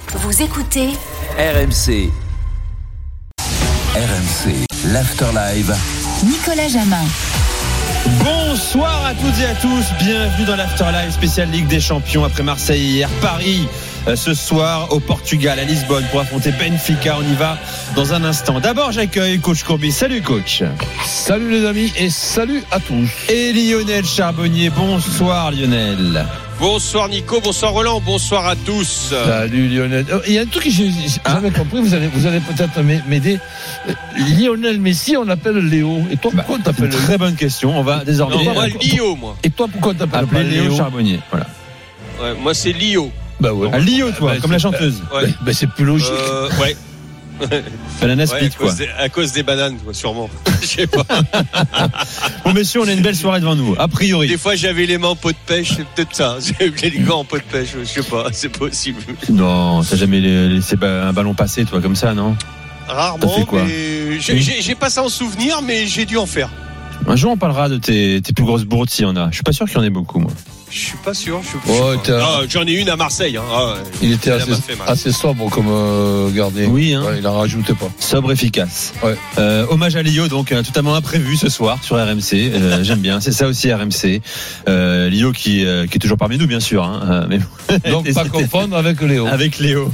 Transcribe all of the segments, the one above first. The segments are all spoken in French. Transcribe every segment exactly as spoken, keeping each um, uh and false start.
Vous écoutez R M C. R M C, l'Afterlive. Nicolas Jamin. Bonsoir à toutes et à tous, bienvenue dans l'Afterlive spécial Ligue des Champions après Marseille hier, Paris euh, ce soir au Portugal, à Lisbonne pour affronter Benfica. On y va dans un instant. D'abord j'accueille coach Courbis. Salut coach. Salut les amis et salut à tous. Et Lionel Charbonnier. Bonsoir Lionel. Bonsoir Nico, bonsoir Roland, bonsoir à tous. Salut Lionel. Il y a un truc que j'ai jamais ah. compris, vous allez, vous allez peut-être m'aider. Lionel Messi, on l'appelle Léo. Et toi, pourquoi bah, on t'appelle Léo ? Très bonne question, on va désormais. Non, moi Lio, moi. Et toi, pourquoi on t'appelle pas Léo, Léo Charbonnier, voilà. Ouais, moi c'est Lio. Bah ouais. Ah, Lio, toi, bah, comme la chanteuse. Bah, ouais. bah, bah, c'est plus logique. Euh, ouais. Banana split, ouais, à, quoi. cause des, à cause des bananes, quoi, sûrement. Je sais pas. Bon, messieurs, on a une belle soirée devant nous, a priori. Des fois, j'avais les mains en pot de pêche, c'est peut-être ça. J'ai les gants en pot de pêche, je sais pas, c'est possible. Non, t'as jamais laissé un ballon passer, toi, comme ça, non ? Rarement, mais j'ai, j'ai, j'ai pas ça en souvenir, mais j'ai dû en faire. Un jour, on parlera de tes, tes plus grosses bourdes, s'il y en a. Je suis pas sûr qu'il y en ait beaucoup, moi. Je suis pas sûr. Je suis, oh, je suis pas. Ah, j'en ai une à Marseille. Hein. Ah, il était assez, assez sobre comme euh, gardien. Oui, hein. Ouais, il en rajoutait pas. Sobre, efficace. Ouais. Euh, hommage à Lio, donc euh, totalement imprévu ce soir sur R M C. Euh, j'aime bien. C'est ça aussi R M C. Euh, Lio qui, euh, qui est toujours parmi nous, bien sûr. Hein. Mais... donc pas confondre avec Léo. Avec Léo.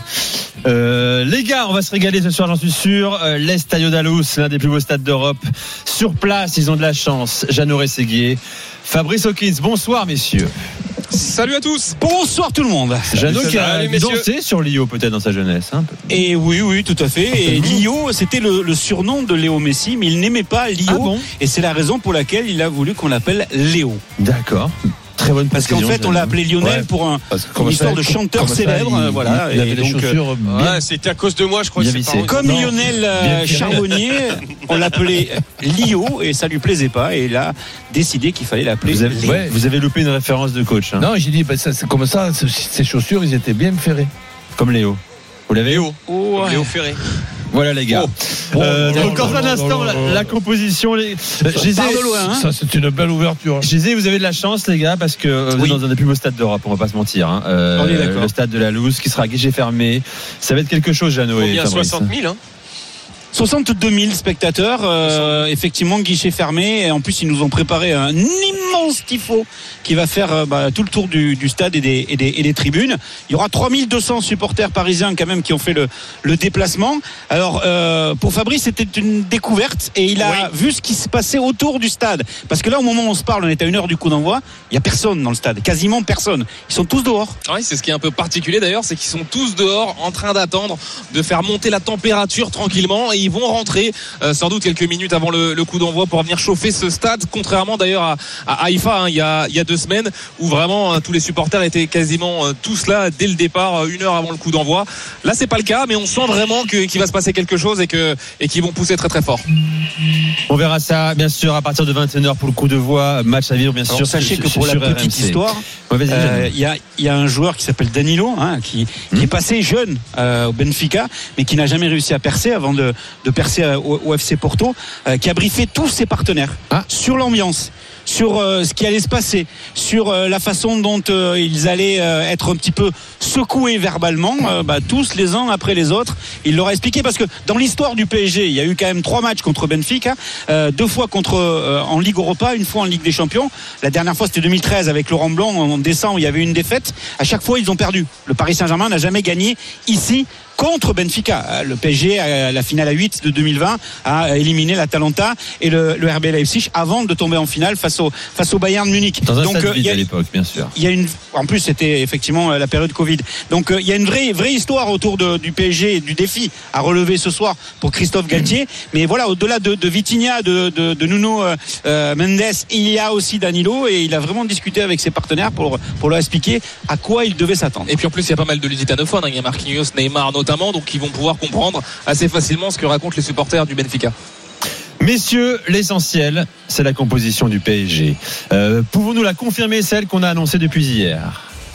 Euh, les gars, on va se régaler ce soir, j'en suis sûr. Euh, L'Estadio da Luz, l'un des plus beaux stades d'Europe. Sur place, ils ont de la chance. Jeannot Rességuier, Fabrice Hawkins. Bonsoir, messieurs. Salut à tous. Bonsoir tout le monde. Jeannot qui a dansé sur Lio peut-être dans sa jeunesse. Hein. Et oui, oui, tout à fait. Et Lio, c'était le, le surnom de Léo Messi, mais il n'aimait pas Lio. Ah bon ? Et c'est la raison pour laquelle il a voulu qu'on l'appelle Léo. D'accord. Très bonne parce qu'en fait on l'a appelé Lionel ouais, pour un, une histoire de chanteur célèbre ça, il, voilà il, il avait des chaussures euh, ouais, c'était à cause de moi je crois que c'est pas comme non, Lionel euh, Charbonnier on l'appelait Lio et ça lui plaisait pas et il a décidé qu'il fallait l'appeler vous avez, ouais, vous avez loupé une référence de coach hein. Non j'ai dit bah, ça, c'est comme ça ces chaussures ils étaient bien ferrées comme Léo vous l'avez Léo oh, ouais. Léo Ferré. Voilà les gars. Oh. Euh, oh, donc dans un instant la, la composition les Gisé, loin, hein. Ça c'est une belle ouverture. Gisé, vous avez de la chance les gars parce que vous oui. êtes dans un des plus beaux stades d'Europe, on va pas se mentir hein. euh, le stade de la Luz qui sera guichet fermé. Ça va être quelque chose Jeannot et Fabrice. soixante mille hein. soixante-deux mille spectateurs, euh, effectivement guichet fermé et en plus ils nous ont préparé un immense tifo qui va faire euh, bah, tout le tour du, du stade et des, et, des, et des tribunes. Il y aura trois mille deux cents supporters parisiens quand même qui ont fait le, le déplacement. Alors euh, pour Fabrice c'était une découverte et il a oui. vu ce qui se passait autour du stade parce que là au moment où on se parle on est à une heure du coup d'envoi, il n'y a personne dans le stade, quasiment personne, ils sont tous dehors. Oui, c'est ce qui est un peu particulier d'ailleurs, c'est qu'ils sont tous dehors en train d'attendre de faire monter la température tranquillement et ils vont rentrer euh, sans doute quelques minutes avant le, le coup d'envoi pour venir chauffer ce stade, contrairement d'ailleurs à, à Haïfa hein, il, y a, il y a deux semaines où vraiment hein, tous les supporters étaient quasiment euh, tous là dès le départ, euh, une heure avant le coup d'envoi. Là c'est pas le cas, mais on sent vraiment que, qu'il va se passer quelque chose et, que, et qu'ils vont pousser très très fort. On verra ça bien sûr à partir de vingt et une heures pour le coup de voix, match à vivre bien Alors, sûr. Sachez que pour la petite R M C. Histoire, il ouais, euh, y, a, y a un joueur qui s'appelle Danilo hein, qui, mmh. qui est passé jeune euh, au Benfica mais qui n'a jamais réussi à percer avant de, de percer au, au F C Porto, euh, qui a briefé tous ses partenaires ah. sur l'ambiance, sur euh, ce qui allait se passer, sur euh, la façon dont euh, ils allaient euh, être un petit peu secoués verbalement, euh, bah, tous les uns après les autres. Il leur a expliqué parce que dans l'histoire du P S G, il y a eu quand même trois matchs contre Benfica, euh, deux fois contre euh, en Ligue Europa, une fois en Ligue des Champions. La dernière fois c'était deux mille treize avec Laurent Blanc en décembre, il y avait une défaite. À chaque fois ils ont perdu. Le Paris Saint-Germain n'a jamais gagné ici contre Benfica. Le P S G, à la finale à huit de deux mille vingt, a éliminé l'Atalanta et le, le R B Leipzig avant de tomber en finale face au, face au Bayern Munich. Dans un Donc, stade euh, vide a, à l'époque, bien sûr. Il y a une, en plus, c'était effectivement la période Covid. Donc, euh, il y a une vraie, vraie histoire autour de, du P S G et du défi à relever ce soir pour Christophe Galtier. Mmh. Mais voilà, au-delà de, de Vitinha, de, de, de Nuno euh, Mendes, il y a aussi Danilo et il a vraiment discuté avec ses partenaires pour, pour leur expliquer à quoi il devait s'attendre. Et puis en plus, il y a pas mal de lusitanophones. Hein. Il y a Marquinhos, Neymar notamment, donc ils vont pouvoir comprendre assez facilement ce que racontent les supporters du Benfica. Messieurs, l'essentiel, c'est la composition du P S G. Euh, pouvons-nous la confirmer, celle qu'on a annoncée depuis hier ?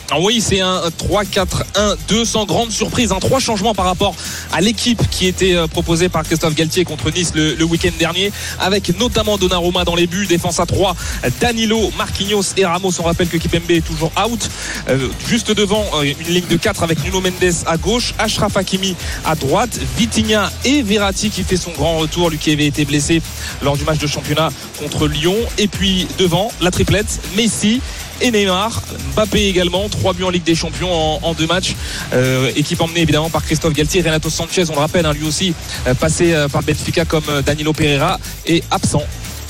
Ah oui, c'est un trois quatre un deux sans grande surprise. Hein. Trois changements par rapport à l'équipe qui était proposée par Christophe Galtier contre Nice le, le week-end dernier, avec notamment Donnarumma dans les buts, défense à trois, Danilo, Marquinhos et Ramos. On rappelle que Kipembe est toujours out. Euh, juste devant, euh, une ligne de quatre avec Nuno Mendes à gauche, Achraf Hakimi à droite, Vitinha et Verratti qui fait son grand retour, lui qui avait été blessé lors du match de championnat contre Lyon. Et puis devant, la triplette, Messi et Neymar, Mbappé également, trois buts en Ligue des Champions en, en deux matchs, euh, équipe emmenée évidemment par Christophe Galtier. Renato Sanchez, on le rappelle, hein, lui aussi euh, passé euh, par Benfica comme euh, Danilo Pereira, est absent.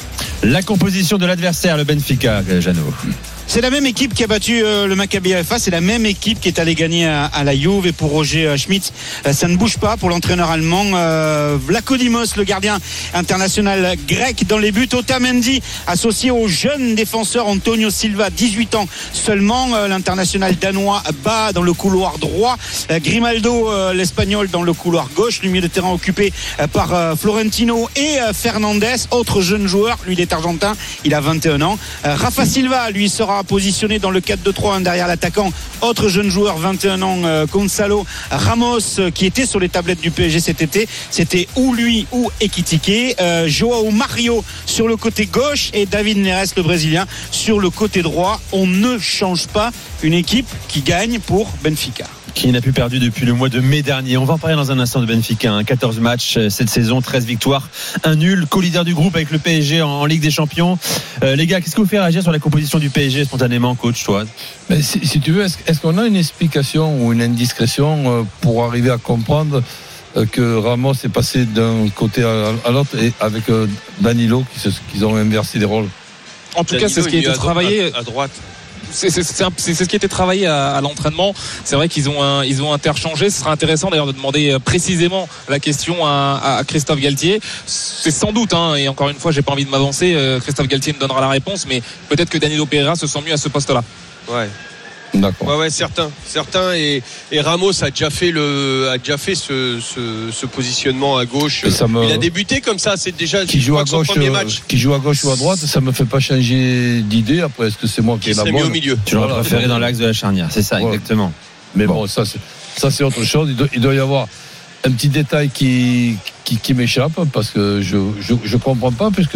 La composition de l'adversaire, le Benfica, Jeannot. C'est la même équipe qui a battu euh, le Maccabi Haïfa, c'est la même équipe qui est allée gagner à, à la Juve. Et pour Roger euh, Schmitz, euh, ça ne bouge pas pour l'entraîneur allemand. euh, Vlachodimos, le gardien international grec dans les buts. Otamendi associé au jeune défenseur Antonio Silva, dix-huit ans seulement. euh, l'international danois bat dans le couloir droit. euh, Grimaldo, euh, l'espagnol, dans le couloir gauche. Le milieu de terrain occupé euh, par euh, Florentino et euh, Fernandes, autre jeune joueur, lui il est argentin, il a vingt et un ans. euh, Rafa Silva, lui sera positionné dans le quatre deux trois derrière l'attaquant, autre jeune joueur, vingt et un ans, euh, Gonzalo Ramos, euh, qui était sur les tablettes du P S G cet été. C'était ou lui ou Ekitike. euh, Joao Mario sur le côté gauche et David Neres, le Brésilien, sur le côté droit. On ne change pas une équipe qui gagne pour Benfica, qui n'a plus perdu depuis le mois de mai dernier. On va en parler dans un instant de Benfica. Hein. quatorze matchs cette saison, treize victoires, un nul, co-leader du groupe avec le P S G en, en Ligue des Champions. Euh, les gars, qu'est-ce que vous fait réagir sur la composition du P S G spontanément, coach, toi? Mais si, si tu veux, est-ce, est-ce qu'on a une explication ou une indiscrétion euh, pour arriver à comprendre euh, que Ramos est passé d'un côté à, à l'autre et avec euh, Danilo, qui, qu'ils ont inversé les rôles? En tout Danilo, cas, c'est ce qui a été travaillé à, à droite. C'est, c'est, c'est, c'est ce qui a été travaillé à, à l'entraînement. C'est vrai qu'ils ont, un, ils ont interchangé. Ce sera intéressant d'ailleurs de demander précisément la question à, à Christophe Galtier. C'est sans doute, hein, et encore une fois, j'ai pas envie de m'avancer. Christophe Galtier me donnera la réponse, mais peut-être que Danilo Pereira se sent mieux à ce poste-là. Ouais. D'accord. Ouais, ouais, certains, certains et, et Ramos a déjà fait le, a déjà fait ce, ce, ce positionnement à gauche. Me... Il a débuté comme ça, c'est déjà qui joue à gauche, son premier match. Qui joue à gauche ou à droite, ça me fait pas changer d'idée. Après, est-ce que c'est moi qui, qui ai la bonne? Mis au milieu. Tu l'aurais voilà, préféré dans l'axe de la charnière, c'est ça, voilà. Exactement. Mais bon, bon ça, c'est, ça c'est autre chose. Il doit, il doit y avoir un petit détail qui, qui, qui m'échappe parce que je, je, je comprends pas, puisque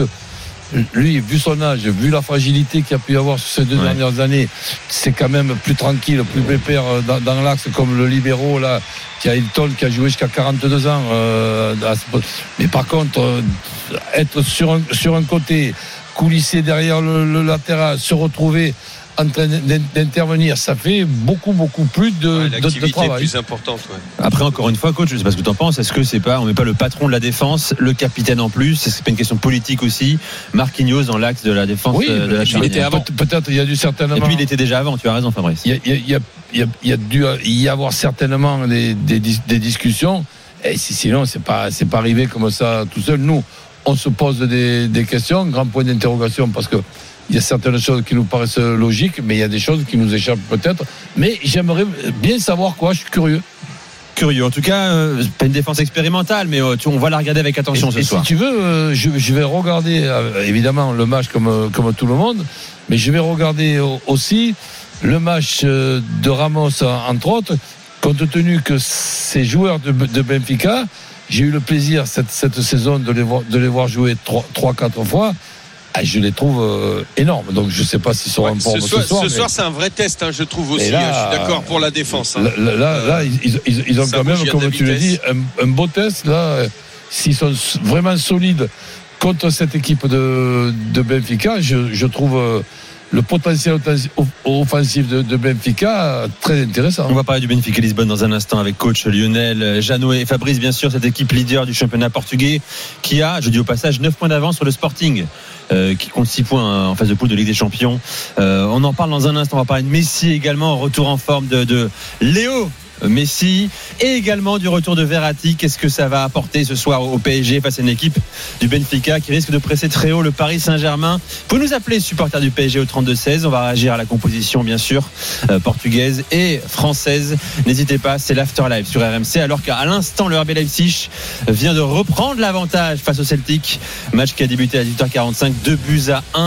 lui, vu son âge, vu la fragilité qu'il a pu y avoir sur ces deux ouais. dernières années, c'est quand même plus tranquille, plus pépère dans, dans l'axe, comme le libéro là, qui a Hilton, qui a joué jusqu'à quarante-deux ans. Euh, mais par contre, euh, être sur un, sur un côté, coulisser derrière le, le latéral, se retrouver en train d'intervenir, ça fait beaucoup beaucoup plus de, ouais, de, de travail. Plus importante. Ouais. Après, encore une fois, coach, je sais pas ce que tu en penses. Est-ce que c'est pas, on met pas le patron de la défense, le capitaine en plus? C'est pas une question politique aussi? Marquinhos dans l'axe de la défense, oui, de la charnière. Il était avant. Pe- peut-être il y a dû certainement. Et puis il était déjà avant. Tu as raison, Fabrice. Il y a, il y a, il y a, il y a, il y a dû y avoir certainement des, des, des discussions. Et sinon, c'est pas, c'est pas arrivé comme ça tout seul. Nous, on se pose des, des questions, grand point d'interrogation, parce que il y a certaines choses qui nous paraissent logiques, mais il y a des choses qui nous échappent peut-être. Mais j'aimerais bien savoir quoi, je suis curieux. Curieux. En tout cas, euh, pas une défense expérimentale, mais euh, tu, on va la regarder avec attention et, ce et soir. Si tu veux, euh, je, je vais regarder euh, évidemment le match comme, comme tout le monde, mais je vais regarder aussi le match euh, de Ramos, entre autres, compte tenu que ces joueurs de, de Benfica, j'ai eu le plaisir cette, cette saison de les voir, de les voir jouer trois quatre fois. Je les trouve euh, énormes, donc je ne sais pas s'ils seront en forme ce soir. Ce soir, ce mais... soir c'est un vrai test, hein, je trouve aussi. Là, hein, je suis d'accord pour la défense. Hein. Là, là, là ils, ils, ils ont quand même, comme tu le dis, un, un beau test. Là, s'ils sont vraiment solides contre cette équipe de, de Benfica, je, je trouve euh, le potentiel offensif de, de Benfica très intéressant. On va parler du Benfica Lisbonne dans un instant avec coach Lionel, Jeannot et Fabrice, bien sûr, cette équipe leader du championnat portugais qui a, je dis au passage, neuf points d'avance sur le Sporting, euh, qui compte six points en phase de poule de Ligue des Champions. Euh, on en parle dans un instant. On va parler de Messi également, retour en forme de, de Léo Messi, et également du retour de Verratti. Qu'est-ce que ça va apporter ce soir au P S G face à une équipe du Benfica qui risque de presser très haut le Paris Saint-Germain? Vous nous appelez supporters du P S G au trente-deux seize. On va réagir à la composition bien sûr euh, portugaise et française. N'hésitez pas, c'est l'After Live sur R M C, alors qu'à l'instant le R B Leipzig vient de reprendre l'avantage face au Celtic, match qui a débuté à dix-huit heures quarante-cinq, deux buts à un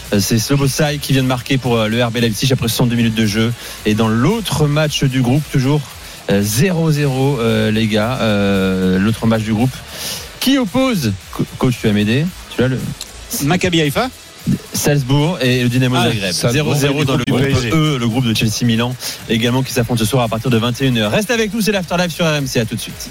C'est Szoboszlai qui vient de marquer pour le R B Leipzig après soixante-deux minutes de jeu. Et dans l'autre match du groupe, toujours zéro zéro euh, les gars, euh, l'autre match du groupe qui oppose, coach tu vas m'aider, tu as le Maccabi Haïfa, Salzbourg et le Dynamo ah, Zagreb. zéro zéro dans le groupe E, le groupe de Chelsea Milan également qui s'affronte ce soir à partir de vingt et une heures. Reste avec nous, c'est l'Afterlife sur R M C, à tout de suite.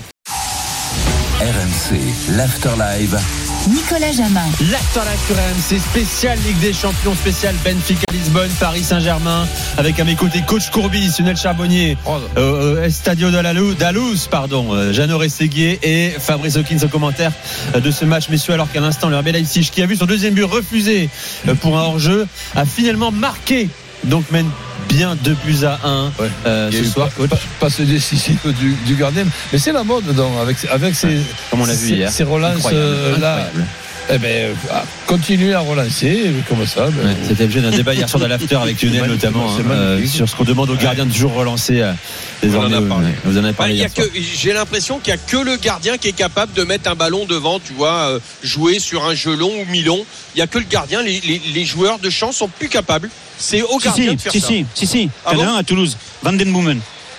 R M C, l'Afterlife. Nicolas Jamin. L'Afterlife sur R M C, spécial Ligue des Champions, spécial Benfica Lisbonne, Paris Saint-Germain, avec à mes côtés coach Courbis, Lionel Charbonnier, oh, euh, Estadio de la Luz, pardon, euh, Jeannot Rességuier et Fabrice Hawkins au commentaire de ce match, messieurs, alors qu'à l'instant le R B Leipzig, qui a vu son deuxième but refusé pour un hors-jeu, a finalement marqué, donc mène bien deux buts à un ouais. euh, ce soir, coach. Pas, pas ce décisif du, du gardien, mais c'est la mode donc, avec, avec ces, ouais, comme on l'a vu hier, ces relances euh, là. Eh ben, continuer à relancer comme ça. Ben, ouais, c'était l'objet d'un débat hier soir de l'after avec Lionel notamment hein, euh, sur ce qu'on demande aux gardiens de toujours relancer. Euh, vous en avez parlé. Vous en avez parlé. Bah, y a que, j'ai l'impression qu'il n'y a que le gardien qui est capable de mettre un ballon devant, tu vois, euh, jouer sur un jeu long ou mi-long. Il n'y a que le gardien. Les, les, les joueurs de champ sont plus capables. C'est au si, gardien si, de faire si, ça. Si, si, si. Ah bon à Toulouse, Van den Boomen.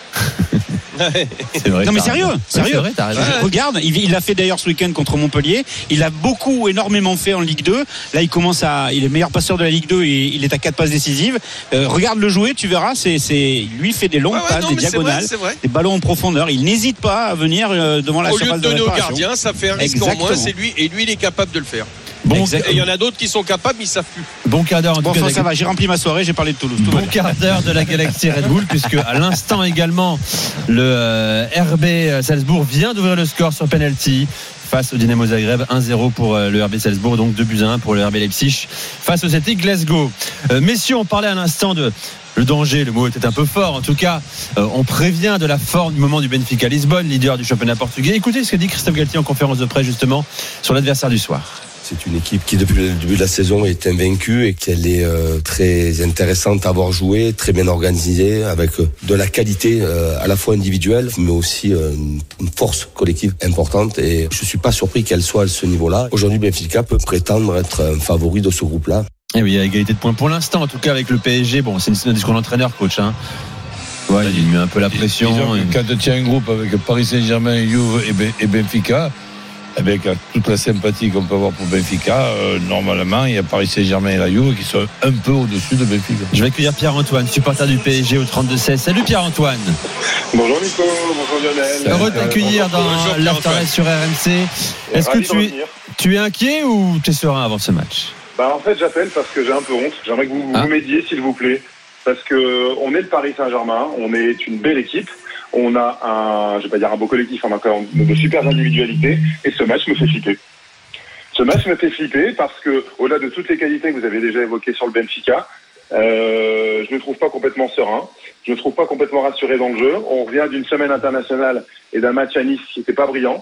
C'est vrai, non mais sérieux, sérieux. Ouais, c'est vrai, je regarde, il, il l'a fait d'ailleurs ce week-end contre Montpellier. Il a beaucoup, énormément fait en Ligue deux. Là, il commence à, il est meilleur passeur de la Ligue deux et il est à quatre passes décisives. Euh, regarde le jouer, tu verras. C'est, c'est, lui fait des longues ouais, ouais, passes, non, des diagonales, c'est vrai, c'est vrai. Des ballons en profondeur. Il n'hésite pas à venir euh, devant la surface de réparation. Au lieu de donner au gardien, ça fait un risque en moins. C'est lui et lui, il est capable de le faire. Bon, et il y en a d'autres qui sont capables, mais ils savent plus. Bon quart d'heure en bon, tout enfin, cas. Ça va, j'ai rempli ma soirée, j'ai parlé de Toulouse. Tout bon quart d'heure de la Galaxy Red Bull, puisque à l'instant également, le euh, R B Salzbourg vient d'ouvrir le score sur penalty face au Dynamo Zagreb. un zéro pour euh, le R B Salzbourg, donc deux buts à un pour le R B Leipzig face au Celtic Glasgow. Euh, messieurs, on parlait à l'instant de le danger, le mot était un peu fort. En tout cas, euh, on prévient de la forme du moment du Benfica Lisbonne, leader du championnat portugais. Écoutez ce que dit Christophe Galtier en conférence de presse justement sur l'adversaire du soir. C'est une équipe qui, depuis le début de la saison, est invaincue et qu'elle est euh, très intéressante à avoir joué, très bien organisée, avec euh, de la qualité euh, à la fois individuelle, mais aussi euh, une force collective importante. Et je suis pas surpris qu'elle soit à ce niveau-là. Aujourd'hui, Benfica peut prétendre être un favori de ce groupe-là. Et oui, il y a égalité de points pour l'instant, en tout cas avec le P S G. Bon, c'est un discours d'entraîneur, coach. Hein. Ouais, il met un peu la pression. Disons que quand tu tiens un groupe avec Paris Saint-Germain, Juve et Benfica, avec toute la sympathie qu'on peut avoir pour Benfica, euh, normalement, il y a Paris Saint-Germain et la Juve qui sont un peu au-dessus de Benfica. Je vais accueillir Pierre-Antoine, supporter du P S G au trente-deux seize. Salut Pierre-Antoine. Bonjour Nico, bonjour Lionel. Heureux de t'accueillir dans l'Afterlife sur R M C. Est-ce que tu es, tu es inquiet ou tu es serein avant ce match? Bah en fait j'appelle parce que j'ai un peu honte. J'aimerais que vous ah. vous m'aidiez s'il vous plaît. Parce que on est le Paris Saint-Germain, on est une belle équipe. On a un, je vais pas dire un beau collectif, on a quand même de super individualités, et ce match me fait flipper. Ce match me fait flipper parce que, au-delà de toutes les qualités que vous avez déjà évoquées sur le Benfica, euh, je ne me trouve pas complètement serein, je ne me trouve pas complètement rassuré dans le jeu. On revient d'une semaine internationale et d'un match à Nice qui n'était pas brillant,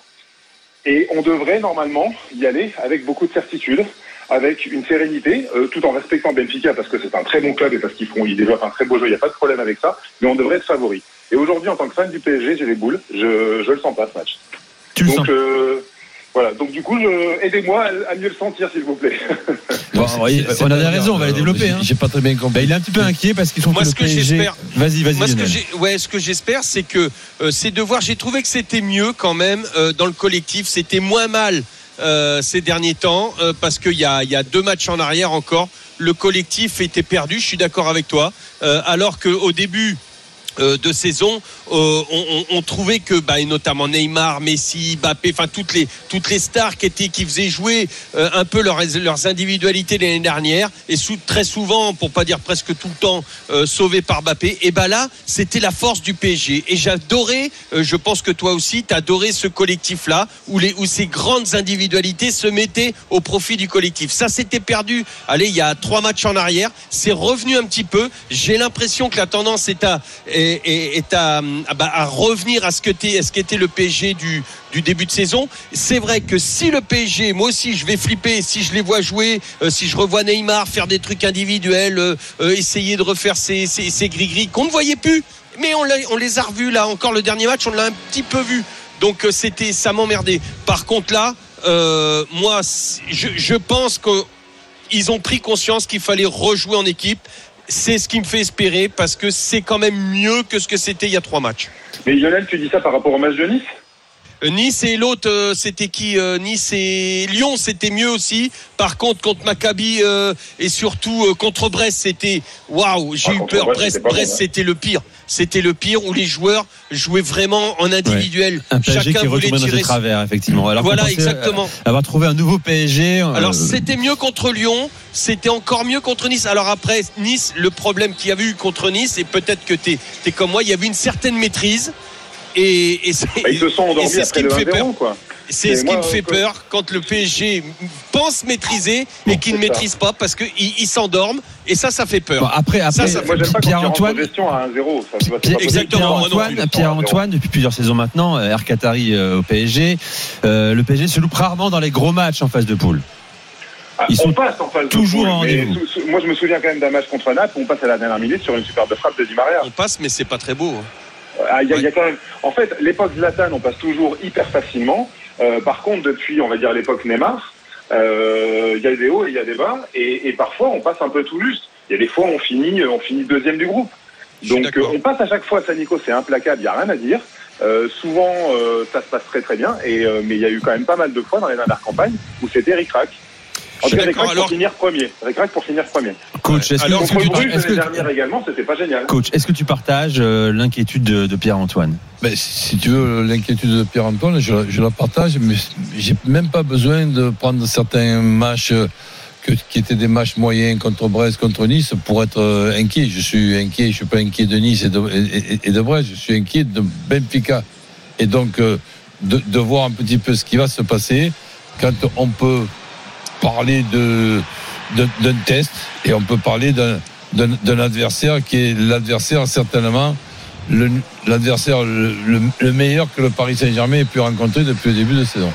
et on devrait normalement y aller avec beaucoup de certitude, avec une sérénité, euh, tout en respectant Benfica parce que c'est un très bon club et parce qu'ils font, ils développent un très beau jeu, il n'y a pas de problème avec ça, mais on devrait être favori. Et aujourd'hui, en tant que fan du P S G, j'ai les boules. Je je le sens pas ce match. Tu donc le sens. Euh, voilà. Donc du coup, je, aidez-moi à, à mieux le sentir, s'il vous plaît. Bon, oui, on a des raisons, on va les développer. Hein. J'ai pas très bien compris. Bah, il est un petit peu inquiet parce qu'ils sont Moi, que ce le que P S G. j'espère. Vas-y, vas-y. Moi, ce Lionel. que j'ai, ouais, ce que j'espère, c'est que euh, c'est de voir. J'ai trouvé que c'était mieux quand même euh, dans le collectif. C'était moins mal euh, ces derniers temps euh, parce qu'il y a il y a deux matchs en arrière encore. Le collectif était perdu. Je suis d'accord avec toi. Euh, alors qu'au début Euh, de saison, euh, on, on, on trouvait que, bah, et notamment Neymar, Messi, Mbappé, enfin toutes les toutes les stars qui étaient qui faisaient jouer euh, un peu leurs leurs individualités l'année dernière et sous, très souvent, pour pas dire presque tout le temps, euh, sauvés par Mbappé. Et bah là, c'était la force du P S G. Et j'adorais, euh, je pense que toi aussi, t'adorais ce collectif-là où les où ces grandes individualités se mettaient au profit du collectif. Ça, c'était perdu. Allez, il y a trois matchs en arrière, c'est revenu un petit peu. J'ai l'impression que la tendance est à est, est à, à, à revenir à ce que t'es, à ce qu'était le P S G du, du début de saison. C'est vrai que si le P S G, moi aussi je vais flipper, si je les vois jouer, euh, si je revois Neymar faire des trucs individuels, euh, euh, essayer de refaire ses, ses, ses gris-gris qu'on ne voyait plus, mais on, l'a, on les a revus là, encore le dernier match on l'a un petit peu vu, donc euh, c'était, ça m'emmerdait. Par contre là, euh, moi je, je pense que ils ont pris conscience qu'il fallait rejouer en équipe. C'est ce qui me fait espérer parce que c'est quand même mieux que ce que c'était il y a trois matchs. Mais Lionel, tu dis ça par rapport au match de Nice ? Nice et l'autre, euh, c'était qui euh, Nice et Lyon, c'était mieux aussi. Par contre, contre Maccabi euh, et surtout euh, contre Brest, c'était waouh, j'ai ah, eu peur. Brest, Brest, Brest bon, c'était le pire. C'était le pire où les joueurs jouaient vraiment en individuel. Ouais. Un P S G Chacun qui voulait tirer dans ses travers, effectivement. Alors voilà, exactement. Avoir trouvé un nouveau P S G. Euh... Alors c'était mieux contre Lyon, c'était encore mieux contre Nice. Alors après Nice, le problème qu'il y avait eu contre Nice, et peut-être que t'es, t'es comme moi, il y avait une certaine maîtrise. Et, et c'est, bah, ils se sont endormis c'est ce qui me fait peur. Quoi. C'est et ce moi, qui me fait quoi. peur quand le P S G pense maîtriser bon, et qu'il ne maîtrise pas parce qu'ils ils s'endorment et ça, ça fait peur. Bon, après, après, ça, ça moi, j'aime pas Pierre-Antoine. À un zéro, ça, vois, Pierre, exactement. Pierre-Antoine, Pierre-Antoine, depuis plusieurs saisons maintenant, Air Qatari euh, au P S G. Euh, le P S G se loupe rarement dans les gros matchs en phase de poule. Ah, Ils on sont passe en phase toujours de poule, en rendez-vous. Sous, sous, moi, je me souviens quand même d'un match contre Naples où on passe à la dernière minute sur une superbe frappe de Di Maria. On passe, mais c'est pas très beau. Hein. Ah, y a, y a quand même... En fait, l'époque Zlatan, on passe toujours hyper facilement. Euh, par contre, depuis, on va dire, l'époque Neymar, il euh, y a des hauts et il y a des bas. Et, et parfois, on passe un peu tout juste. Il y a des fois, on finit, on finit deuxième du groupe. Donc, euh, on passe à chaque fois. Sanico, c'est implacable, il n'y a rien à dire. Euh, souvent, euh, ça se passe très très bien. Et, euh, mais il y a eu quand même pas mal de fois dans les dernières campagnes où c'était ric-rac. En tout cas, Ric-Rac alors... pour finir premier. Ric-Rac pour finir premier. Coach, est-ce alors, que, contre est-ce Bruges, que, est-ce l'année que, dernière également, c'était pas génial. Coach, est-ce que tu partages euh, l'inquiétude de, de Pierre-Antoine ? Ben, si tu veux, l'inquiétude de Pierre-Antoine, je, je la partage, mais j'ai même pas besoin de prendre certains matchs que, qui étaient des matchs moyens contre Brest, contre Nice, pour être euh, inquiet. Je suis inquiet, je suis pas inquiet de Nice et de, et, et de Brest, je suis inquiet de Benfica. Et donc, euh, de, de voir un petit peu ce qui va se passer quand on peut parler de, de, d'un test et on peut parler d'un, d'un, d'un adversaire qui est l'adversaire certainement le, l'adversaire le, le, le meilleur que le Paris Saint-Germain ait pu rencontrer depuis le début de saison.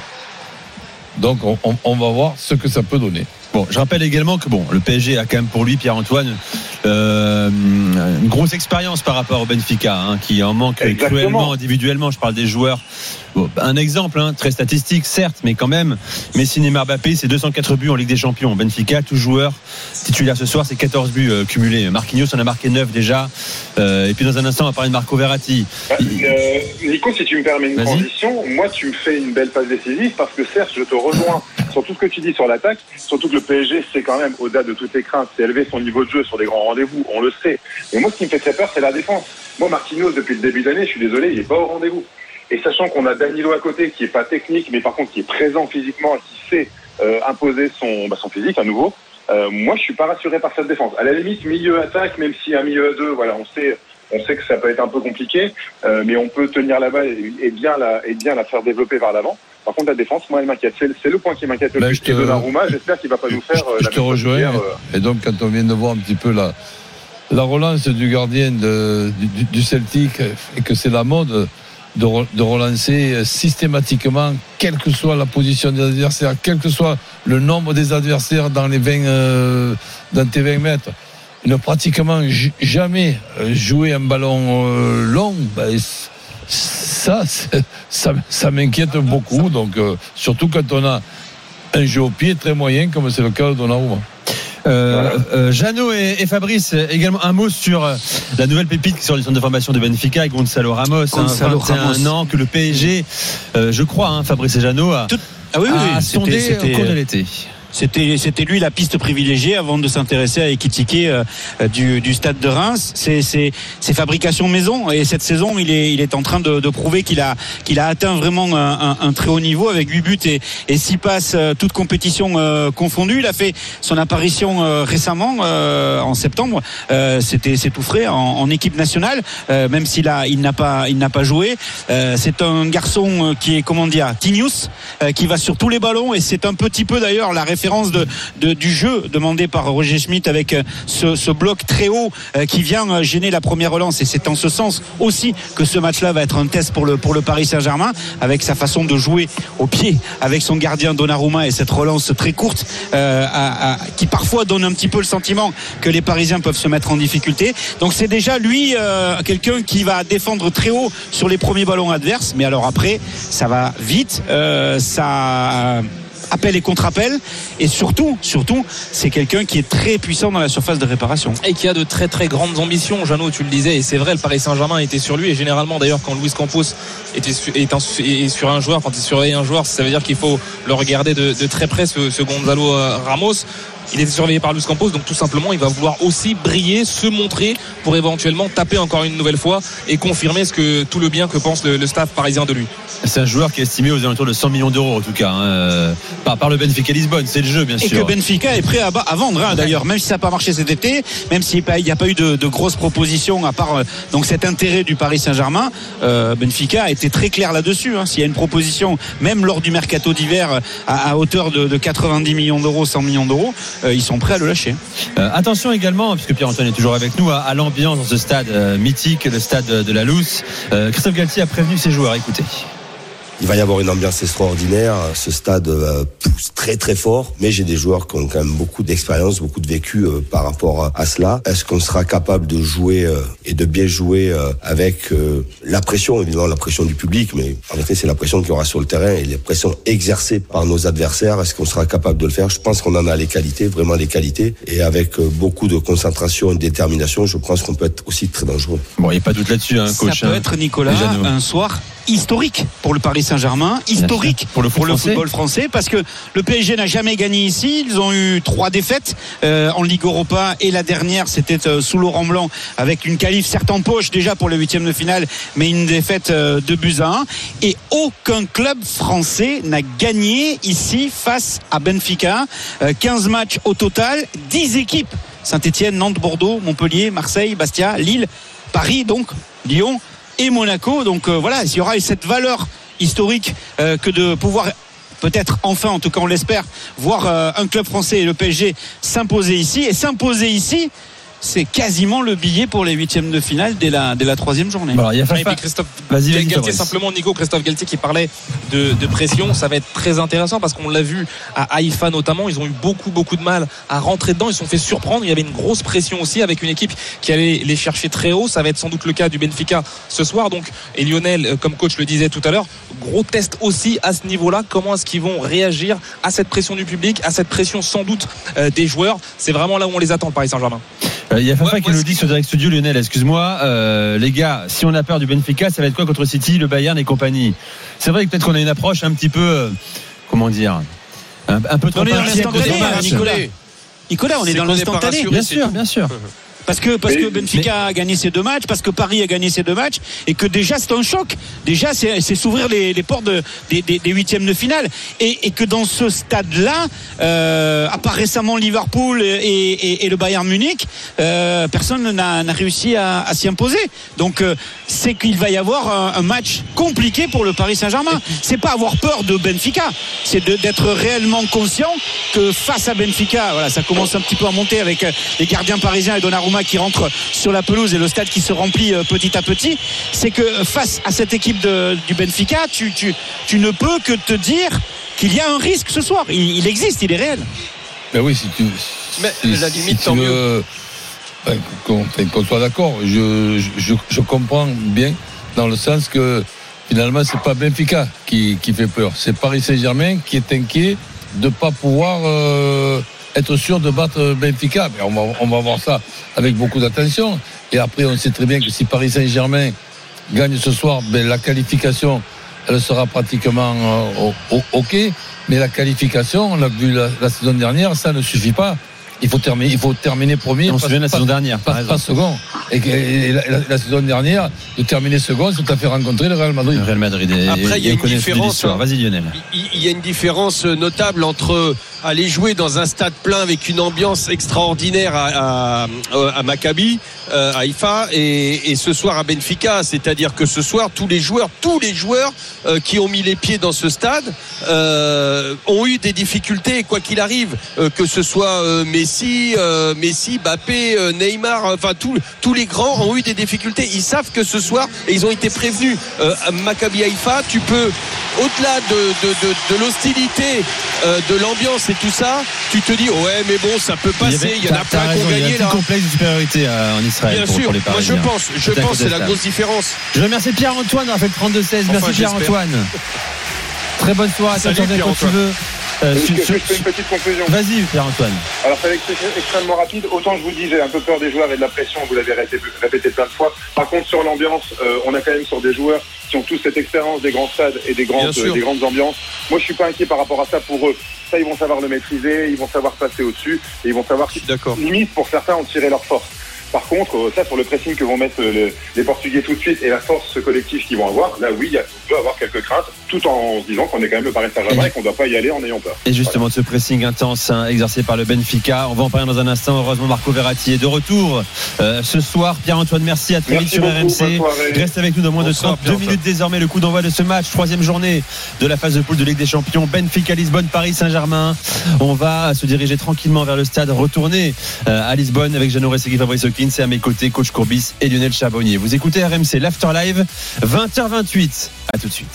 Donc on, on, on va voir ce que ça peut donner. Bon, je rappelle également que bon, le P S G a quand même pour lui, Pierre-Antoine, euh, une grosse expérience par rapport au Benfica, hein, qui en manque Exactement. cruellement individuellement. Je parle des joueurs. Bon, un exemple, hein, très statistique, certes, mais quand même. Messi, Neymar, Mbappé, c'est deux cent quatre buts en Ligue des Champions. Benfica, tout joueur titulaire ce soir, c'est quatorze buts euh, cumulés. Marquinhos en a marqué neuf déjà. Euh, et puis dans un instant, on va parler de Marco Verratti. Bah, euh, Nico, si tu me permets une Vas-y. transition, moi, tu me fais une belle passe décisive parce que certes, je te rejoins sur tout ce que tu dis sur l'attaque, surtout que le P S G, c'est quand même, au-delà de toutes les craintes, c'est élever son niveau de jeu sur des grands rendez-vous, on le sait. Mais moi, ce qui me fait très peur, c'est la défense. Moi, Marquinhos, depuis le début de l'année, je suis désolé, il n'est pas au rendez-vous. Et sachant qu'on a Danilo à côté, qui est pas technique, mais par contre qui est présent physiquement, et qui sait euh, imposer son, bah, son physique à nouveau, euh, moi, je suis pas rassuré par cette défense. À la limite, milieu-attaque, même si un milieu à deux, voilà, on sait... On sait que ça peut être un peu compliqué, euh, mais on peut tenir la balle et, et, bien la, et bien la faire développer vers l'avant. Par contre, la défense, moi, elle m'inquiète. C'est, c'est le point qui m'inquiète le ben, plus. Te... Donnarumma, j'espère qu'il ne va pas nous faire euh, je, la je te rejoins. Euh... Et donc, quand on vient de voir un petit peu la, la relance du gardien de, du, du Celtic, et que c'est la mode de, de relancer systématiquement, quelle que soit la position des adversaires, quel que soit le nombre des adversaires dans, les vingt, euh, dans tes vingt mètres, ne pratiquement j- jamais jouer un ballon euh, long, ben, ça, ça, ça m'inquiète beaucoup. Donc, euh, surtout quand on a un jeu au pied très moyen, comme c'est le cas de Donnarumma. Euh, euh, Jeannot et, et Fabrice, également un mot sur euh, la nouvelle pépite qui sort du centre de formation de Benfica, et Gonzalo Ramos, Gonzalo hein, vingt et un ans, que le P S G, euh, je crois, hein, Fabrice et Jeannot, a, Tout... ah oui, oui, a sondé c'était, c'était... au cours de l'été. C'était, c'était lui la piste privilégiée avant de s'intéresser à Ekitike euh, du, du stade de Reims. C'est, c'est, c'est fabrication maison, et cette saison, il est, il est en train de, de prouver qu'il a, qu'il a atteint vraiment un, un, un très haut niveau avec huit buts et, et six passes, euh, toutes compétitions euh, confondues. Il a fait son apparition euh, récemment, euh, en septembre. Euh, c'était, c'est tout frais en, en équipe nationale, euh, même s'il a, il n'a pas, il n'a pas joué. Euh, c'est un garçon qui est, comment dire, Tinius, euh, qui va sur tous les ballons, et c'est un petit peu d'ailleurs la référence De, de, du jeu demandé par Roger Schmitt avec ce, ce bloc très haut euh, qui vient gêner la première relance, et c'est en ce sens aussi que ce match-là va être un test pour le, pour le Paris Saint-Germain, avec sa façon de jouer au pied avec son gardien Donnarumma et cette relance très courte euh, à, à, qui parfois donne un petit peu le sentiment que les Parisiens peuvent se mettre en difficulté. Donc c'est déjà lui euh, quelqu'un qui va défendre très haut sur les premiers ballons adverses, mais alors après ça va vite, euh, ça appel et contre-appel, et surtout, surtout, c'est quelqu'un qui est très puissant dans la surface de réparation. Et qui a de très très grandes ambitions. Jeannot, tu le disais, et c'est vrai, le Paris Saint-Germain était sur lui, et généralement d'ailleurs quand Luis Campos était sur, est, un, est sur un joueur, quand il surveille un joueur, ça veut dire qu'il faut le regarder de, de très près, ce, ce Gonzalo Ramos. Il était surveillé par Luis Campos, donc tout simplement il va vouloir aussi briller, se montrer pour éventuellement taper encore une nouvelle fois et confirmer ce que, tout le bien que pense le, le staff parisien de lui. C'est un joueur qui est estimé aux alentours de cent millions d'euros en tout cas, hein, par, par le Benfica Lisbonne, c'est le jeu bien et sûr. Et que Benfica est prêt à, à vendre hein, d'ailleurs, même si ça n'a pas marché cet été, même s'il n'y a pas eu de, de grosses propositions à part donc cet intérêt du Paris Saint-Germain, euh, Benfica a été très clair là-dessus. Hein. S'il y a une proposition, même lors du mercato d'hiver à, à hauteur de, de quatre-vingt-dix millions d'euros, cent millions d'euros, euh, ils sont prêts à le lâcher. Euh, attention également, puisque Pierre-Antoine est toujours avec nous, à, à l'ambiance dans ce stade euh, mythique, le stade de, de la Luz. Euh, Christophe Galtier a prévenu ses joueurs, écoutez. Il va y avoir une ambiance extraordinaire. Ce stade euh, pousse très très fort, mais j'ai des joueurs qui ont quand même beaucoup d'expérience, beaucoup de vécu euh, par rapport à cela. Est-ce qu'on sera capable de jouer euh, et de bien jouer euh, avec euh, la pression, évidemment la pression du public, mais en effet c'est la pression qu'il y aura sur le terrain et les pressions exercées par nos adversaires. Est-ce qu'on sera capable de le faire? Je pense qu'on en a les qualités, vraiment les qualités, et avec euh, beaucoup de concentration et de détermination, je pense qu'on peut être aussi très dangereux. Bon, il n'y a pas de doute là-dessus, hein, coach. Ça peut hein, être, Nicolas, un soir historique pour le Paris Saint-Germain, historique pour le, pour le français. football français, parce que le P S G n'a jamais gagné ici. Ils ont eu trois défaites euh, en Ligue Europa, et la dernière c'était euh, sous Laurent Blanc, avec une qualif certes en poche déjà pour le huitième de finale, mais une défaite euh, de buts à un. Et aucun club français n'a gagné ici face à Benfica. euh, quinze matchs au total, dix équipes: Saint-Etienne, Nantes, Bordeaux, Montpellier, Marseille, Bastia, Lille, Paris, donc Lyon et Monaco. Donc euh, voilà, il y aura cette valeur historique euh, que de pouvoir peut-être enfin, en tout cas on l'espère, voir euh, un club français et le P S G s'imposer ici. Et s'imposer ici, c'est quasiment le billet pour les huitièmes de finale dès la, dès la troisième journée. Bon, alors, il y a et puis Christophe vas-y, vas-y, Galtier, simplement Nico, Christophe Galtier qui parlait de, de pression, ça va être très intéressant parce qu'on l'a vu à Haïfa notamment, ils ont eu beaucoup beaucoup de mal à rentrer dedans, ils se sont fait surprendre, il y avait une grosse pression aussi avec une équipe qui allait les chercher très haut. Ça va être sans doute le cas du Benfica ce soir, donc, et Lionel, comme coach le disait tout à l'heure, gros test aussi à ce niveau-là. Comment est-ce qu'ils vont réagir à cette pression du public, à cette pression sans doute euh, des joueurs? C'est vraiment là où on les attend, le Paris Saint-Germain. Il y a Fafa ouais, qui nous dit sur Direct Studio, Lionel, excuse-moi, euh, les gars, si on a peur du Benfica, ça va être quoi contre City, le Bayern et compagnie? C'est vrai que peut-être qu'on a une approche un petit peu, euh, comment dire, un, un peu trop instantané, Nicolas. Nicolas, on est, est dans l'instantané. Bien sûr, bien sûr. Parce que, parce mais, que Benfica mais... a gagné ses deux matchs, parce que Paris a gagné ses deux matchs, et que déjà c'est un choc. Déjà c'est, c'est s'ouvrir les, les portes de, des, des, des huitièmes de finale. Et, et que dans ce stade-là, euh, à part récemment Liverpool et, et, et le Bayern Munich, euh, personne n'a, n'a réussi à, à s'y imposer. Donc euh, c'est qu'il va y avoir un, un match compliqué pour le Paris Saint-Germain. C'est pas avoir peur de Benfica, c'est de, d'être réellement conscient que face à Benfica, voilà, ça commence un petit peu à monter avec les gardiens parisiens et Donnarumma qui rentre sur la pelouse et le stade qui se remplit petit à petit. C'est que face à cette équipe de, du Benfica, tu, tu, tu ne peux que te dire qu'il y a un risque ce soir. Il, il existe, il est réel. Mais oui, si tu. Mais si, la limite, si tant tu mieux. Veux, ben, qu'on, qu'on soit d'accord. Je, je, je comprends bien dans le sens que finalement, c'est pas Benfica qui, qui fait peur. C'est Paris Saint-Germain qui est inquiet de ne pas pouvoir. Euh, être sûr de battre Benfica. Mais on va, on va voir ça avec beaucoup d'attention. Et après, on sait très bien que si Paris Saint-Germain gagne ce soir, ben, la qualification, elle sera pratiquement euh, OK. Mais la qualification, on l'a vu la, la saison dernière, ça ne suffit pas. Il faut terminer, il faut terminer premier. On se souvient de la saison dernière, pas, pas second. Et, et la, la, la saison dernière, de terminer second, ça t'a fait rencontrer le Real Madrid. Le Real Madrid. Et, après, il y a une différence. Hein. Vas-y, Lionel. Il y a une différence notable entre aller jouer dans un stade plein avec une ambiance extraordinaire à, à, à Maccabi, euh, à Haïfa, et, et ce soir à Benfica. C'est-à-dire que ce soir, tous les joueurs, tous les joueurs euh, qui ont mis les pieds dans ce stade euh, ont eu des difficultés, quoi qu'il arrive, euh, que ce soit euh, Messi, euh, Messi, Mbappé, euh, Neymar, enfin tous tous les grands ont eu des difficultés. Ils savent que ce soir, et ils ont été prévenus. Euh, à Maccabi Haïfa, tu peux, au-delà de, de, de, de l'hostilité, euh, de l'ambiance et tout ça, tu te dis ouais mais bon ça peut passer. Il y, il y en a plein qui ont gagné là. Il y a un complexe de supériorité euh, en Israël. Bien pour, sûr. pour les Parisiens. Moi je pense, je pense c'est la grosse différence. Je remercie Pierre-Antoine, on a fait le trente-deux seize. Enfin, merci Pierre-Antoine. Très bonne soirée. Salut, quand tu veux. Euh, je, sur, je, sur, je fais une petite conclusion. Vas-y, Pierre-Antoine. Alors, ça va être extrêmement rapide. Autant je vous dis, j'ai un peu peur des joueurs et de la pression, vous l'avez répété, répété plein de fois. Par contre, sur l'ambiance, euh, on a quand même sur des joueurs qui ont tous cette expérience des grands stades et des grandes, euh, des grandes ambiances. Moi, je suis pas inquiet par rapport à ça pour eux. Ça, ils vont savoir le maîtriser, ils vont savoir passer au-dessus et ils vont savoir, limite, pour certains, en tirer leur force. Par contre, ça, sur le pressing que vont mettre le, les Portugais tout de suite et la force collective qu'ils vont avoir, là, oui, on peut avoir quelques craintes, tout en se disant qu'on est quand même le Paris Saint-Germain et, et qu'on ne doit pas y aller en ayant peur. Et justement, voilà. Ce pressing intense hein, exercé par le Benfica, on va en parler dans un instant. Heureusement, Marco Verratti est de retour euh, ce soir. Pierre-Antoine, merci, à très vite sur beaucoup, R M C. Reste avec nous dans moins Bonsoir, de trente-deux minutes désormais. Le coup d'envoi de ce match, troisième journée de la phase de poule de Ligue des Champions. Benfica, Lisbonne, Paris Saint-Germain. On va se diriger tranquillement vers le stade, retourner euh, à Lisbonne avec Jeannot Rességui, Fabrice Hawkins et à mes côtés, coach Courbis et Lionel Charbonnier. Vous écoutez R M C, l'After Live, vingt heures vingt-huit. À tout de suite.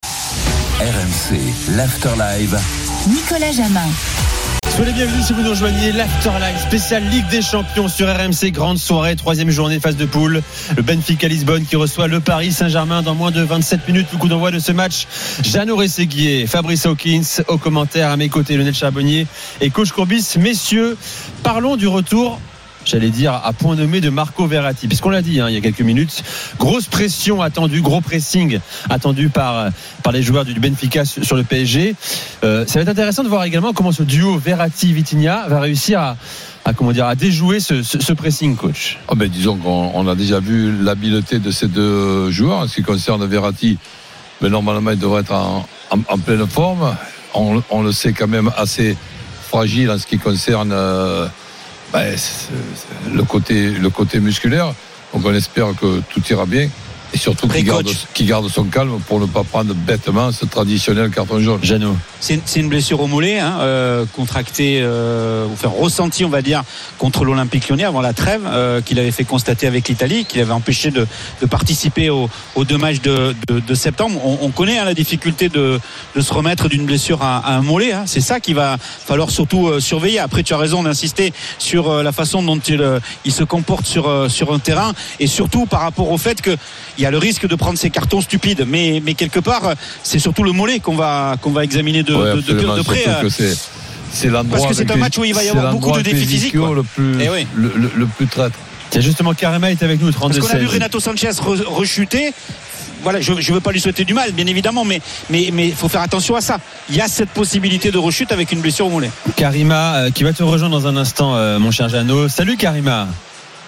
R M C, l'After Live. Nicolas Jamin. Soyez les bienvenus si vous nous rejoignez. L'After Live spécial Ligue des Champions sur R M C. Grande soirée, troisième journée, phase de poule. Le Benfica Lisbonne qui reçoit le Paris Saint-Germain dans moins de vingt-sept minutes. Le coup d'envoi de ce match. Jeannot Rességui, Fabrice Hawkins au commentaire. À mes côtés, Lionel Charbonnier et coach Courbis. Messieurs, parlons du retour, j'allais dire à point nommé, de Marco Verratti, puisqu'on l'a dit hein, il y a quelques minutes, grosse pression attendue, gros pressing attendu par, par les joueurs du Benfica sur le P S G. Euh, ça va être intéressant de voir également comment ce duo Verratti-Vitinha va réussir à, à, comment dire, à déjouer ce, ce, ce pressing, coach. Oh ben, disons qu'on on a déjà vu l'habileté de ces deux joueurs. En ce qui concerne Verratti, mais normalement il devrait être en, en, en pleine forme. On, on le sait quand même assez fragile en ce qui concerne euh, Ben, c'est, c'est le côté, le côté musculaire. Donc on espère que tout ira bien et surtout qu'il garde, qu'il garde son calme pour ne pas prendre bêtement ce traditionnel carton jaune. Jeannot. C'est, c'est une blessure au mollet, hein, euh, contractée, euh, enfin ressentie, on va dire, contre l'Olympique Lyonnais avant la trêve, euh, qu'il avait fait constater avec l'Italie, qu'il avait empêché de, de participer aux, aux deux matchs de, de, de septembre. On, on connaît hein, la difficulté de, de se remettre d'une blessure à, à un mollet. Hein. C'est ça qu'il va falloir surtout euh, surveiller. Après, tu as raison d'insister sur euh, la façon dont il, euh, il se comporte sur, euh, sur un terrain et surtout par rapport au fait qu'il y a le risque de prendre ces cartons stupides. Mais, mais quelque part, c'est surtout le mollet qu'on va, qu'on va examiner de, ouais, de, de, de, de près. Que c'est, c'est l'endroit parce que c'est un match où il va y avoir beaucoup de défis physiques. Le plus, eh oui. le, le, le plus traître. Tiens, justement, Karima est avec nous, trente-deux Parce qu'on a vu Renato Sanchez re, rechuter. Voilà, je ne veux pas lui souhaiter du mal, bien évidemment, mais mais mais faut faire attention à ça. Il y a cette possibilité de rechute avec une blessure au mollet. Karima, euh, qui va te rejoindre dans un instant, euh, mon cher Jeannot. Salut Karima. Allô ?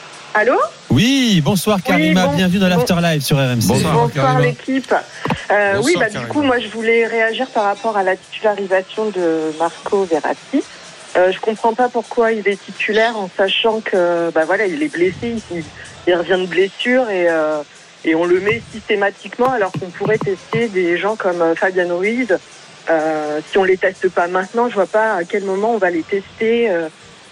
Oui, bonsoir Karima, oui, bon, bienvenue dans l'After Live sur R M C. Bonsoir, bonsoir l'équipe. Euh, bonsoir, oui, bah, du coup, moi je voulais réagir par rapport à la titularisation de Marco Verratti. Euh, je comprends pas pourquoi il est titulaire en sachant que bah voilà, il est blessé, il, il revient de blessure et euh, et on le met systématiquement alors qu'on pourrait tester des gens comme Fabian Ruiz. Euh, si on les teste pas maintenant, je vois pas à quel moment on va les tester euh,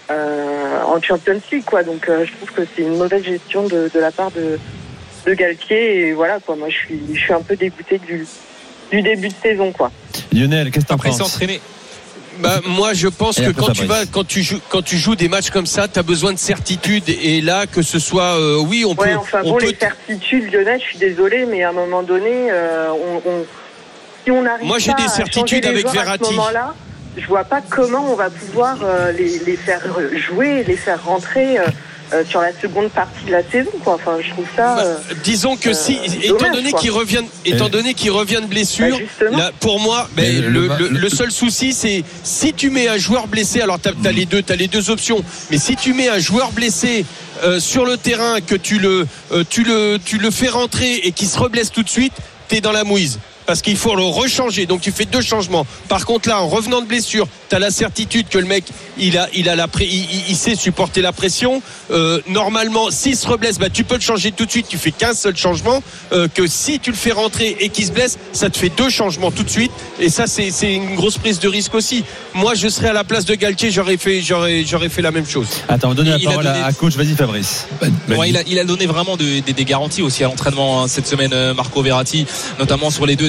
euh, en Champions League, quoi. Donc euh, je trouve que c'est une mauvaise gestion de, de la part de, de Galtier et voilà quoi. Moi je suis je suis un peu dégoûté du du début de saison, quoi. Lionel, qu'est-ce que t'en penses ? S'entraîner. Bah, moi, je pense et que quand tu vas, quand tu joues, quand tu joues des matchs comme ça, t'as besoin de certitude. Et là, que ce soit, euh, oui, on ouais, peut. Enfin on bon, peut les certitudes, Lionel, je suis désolé, mais à un moment donné, euh, on, on, si on arrive moi, j'ai pas des certitudes à avec Verratti. À ce moment-là, je vois pas comment on va pouvoir euh, les, les faire jouer, les faire rentrer. Euh, Euh, sur la seconde partie de la saison, quoi. Enfin, je trouve ça. Euh, bah, disons que si, euh, étant dommage, donné quoi. qu'il revient, étant donné qu'il revient de blessure, bah, là, pour moi, bah, le, le, le, le seul souci, c'est si tu mets un joueur blessé. Alors, t'as, t'as les deux, t'as les deux options. Mais si tu mets un joueur blessé euh, sur le terrain, que tu le, euh, tu le, tu le fais rentrer et qu'il se reblesse tout de suite, t'es dans la mouise. Parce qu'il faut le rechanger, donc tu fais deux changements. Par contre là, en revenant de blessure, t'as la certitude que le mec, il a, il a la, pré- il, il sait supporter la pression. Euh, normalement, s'il se reblesse, bah tu peux le changer tout de suite. Tu fais qu'un seul changement. Euh, que si tu le fais rentrer et qu'il se blesse, ça te fait deux changements tout de suite. Et ça, c'est, c'est une grosse prise de risque aussi. Moi, je serais à la place de Galtier, j'aurais fait, j'aurais, j'aurais fait la même chose. Attends, on donne la il parole donné... à coach. Vas-y, Fabrice. Ben, ouais, il a, il a donné vraiment de, de, des garanties aussi à l'entraînement hein, cette semaine, Marco Verratti, notamment sur les deux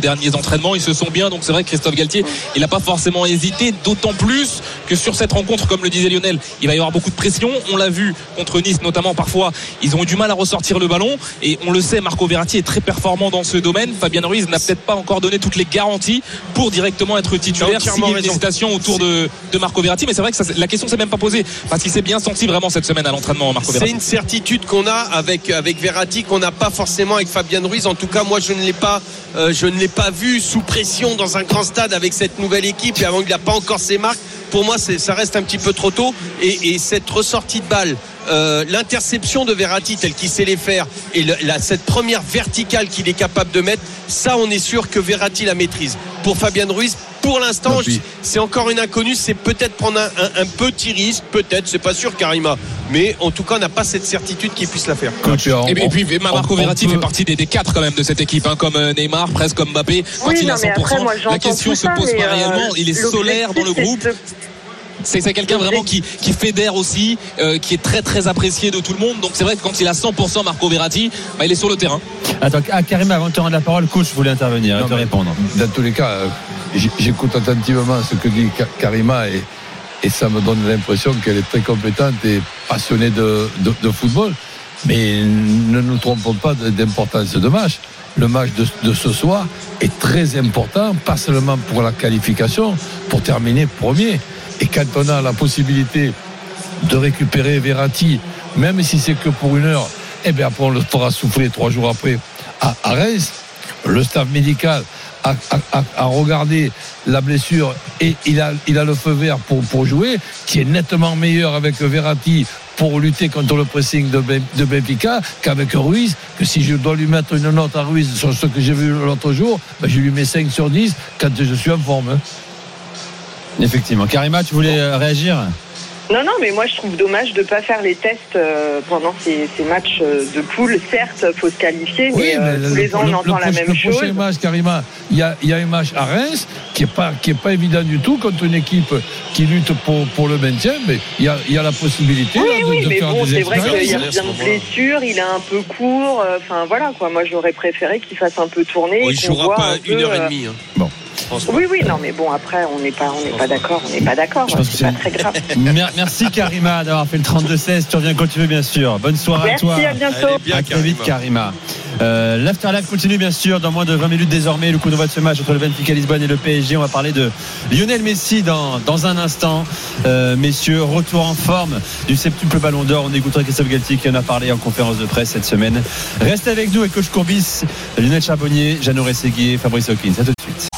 derniers entraînements. Ils se sont bien, donc c'est vrai que Christophe Galtier, il n'a pas forcément hésité, d'autant plus que sur cette rencontre, comme le disait Lionel, il va y avoir beaucoup de pression. On l'a vu contre Nice notamment, parfois ils ont eu du mal à ressortir le ballon, et on le sait, Marco Verratti est très performant dans ce domaine. Fabien Ruiz n'a peut-être pas encore donné toutes les garanties pour directement être titulaire s'il y a une hésitation autour de, de Marco Verratti, mais c'est vrai que ça, la question s'est même pas posée parce qu'il s'est bien senti vraiment cette semaine à l'entraînement, Marco Verratti. C'est une certitude qu'on a avec, avec Verratti qu'on n'a pas forcément avec Fabien Ruiz. En tout cas, moi je ne l'ai pas euh, je ne l'ai pas vu sous pression dans un grand stade avec cette nouvelle équipe, et avant qu'il n'a pas encore ses marques. Pour moi, c'est, ça reste un petit peu trop tôt, et, et cette ressortie de balle, euh, l'interception de Verratti telle qu'il sait les faire, et le, la, cette première verticale qu'il est capable de mettre, ça on est sûr que Verratti la maîtrise. Pour Fabien Ruiz, pour l'instant, je, c'est encore une inconnue. C'est peut-être prendre un, un, un petit risque, peut-être, c'est pas sûr, Karima, mais en tout cas on n'a pas cette certitude qu'il puisse la faire. Coach, et, et puis Marco Verratti peut... fait partie des, des quatre quand même de cette équipe, hein, comme Neymar, presque comme Mbappé, quand oui, il non, a cent pour cent. Après, moi, la question se pose pas euh, réellement, il est solaire dans le groupe. De... C'est, c'est quelqu'un vraiment qui, qui fédère aussi, euh, qui est très très apprécié de tout le monde. Donc c'est vrai que quand il a cent pour cent Marco Verratti, bah, il est sur le terrain. Attends, ah, Karim, avant de te rendre la parole, coach voulait intervenir et te répondre. Dans tous les cas, euh, j'écoute attentivement ce que dit Karima, et, et ça me donne l'impression qu'elle est très compétente et passionnée de, de, de football. Mais ne nous trompons pas d'importance de match. Le match de, de ce soir est très important, pas seulement pour la qualification, pour terminer premier. Et quand on a la possibilité de récupérer Verratti, même si c'est que pour une heure, eh bien après on le fera souffler trois jours après à, à Reims. Le staff médical a, a, a regardé la blessure et il a, il a le feu vert pour, pour jouer, qui est nettement meilleur avec Verratti pour lutter contre le pressing de, de Benfica qu'avec Ruiz. Que si je dois lui mettre une note à Ruiz sur ce que j'ai vu l'autre jour, ben je lui mets cinq sur dix quand je suis en forme. Hein. Effectivement. Karima, tu voulais euh, réagir ? Non, non, mais moi je trouve dommage de ne pas faire les tests euh, pendant ces, ces matchs de poule. Certes, il faut se qualifier, oui, mais, euh, mais tous le, les ans on le, entend le la même le chose. Le prochain match, Karima, il y a, y a un match à Reims qui n'est pas, qui est pas évident du tout contre une équipe qui lutte pour, pour le maintien, mais il y a, y a la possibilité oui, là, de, oui, de mais faire bon, des c'est vrai expériences. qu'il y a plein de blessures, il est un peu court, enfin euh, voilà quoi. Moi j'aurais préféré qu'il fasse un peu tourner. Oh, il ne jouera pas une heure et demie. Hein. Bon. Oui, oui, non, mais bon, après, on n'est pas, on n'est pas d'accord, on n'est pas d'accord. C'est, c'est pas très grave. Merci Karima d'avoir fait le trente-deux seize. Tu reviens quand tu veux, bien sûr. Bonne soirée Merci, à toi. Merci, à bientôt. Bien, à très vite, Karima. Euh, L'Afterlife continue, bien sûr, dans moins de vingt minutes désormais. Le coup d'envoi de ce match entre le Benfica Lisbonne et le P S G. On va parler de Lionel Messi dans, dans un instant. Euh, messieurs, retour en forme du septuple Ballon d'Or. On écoutera Christophe Galtier qui en a parlé en conférence de presse cette semaine. Restez avec nous avec coach Courbis, Lionel Charbonnier, Jeannot Rességuier, Fabrice Hawkins. À tout de suite.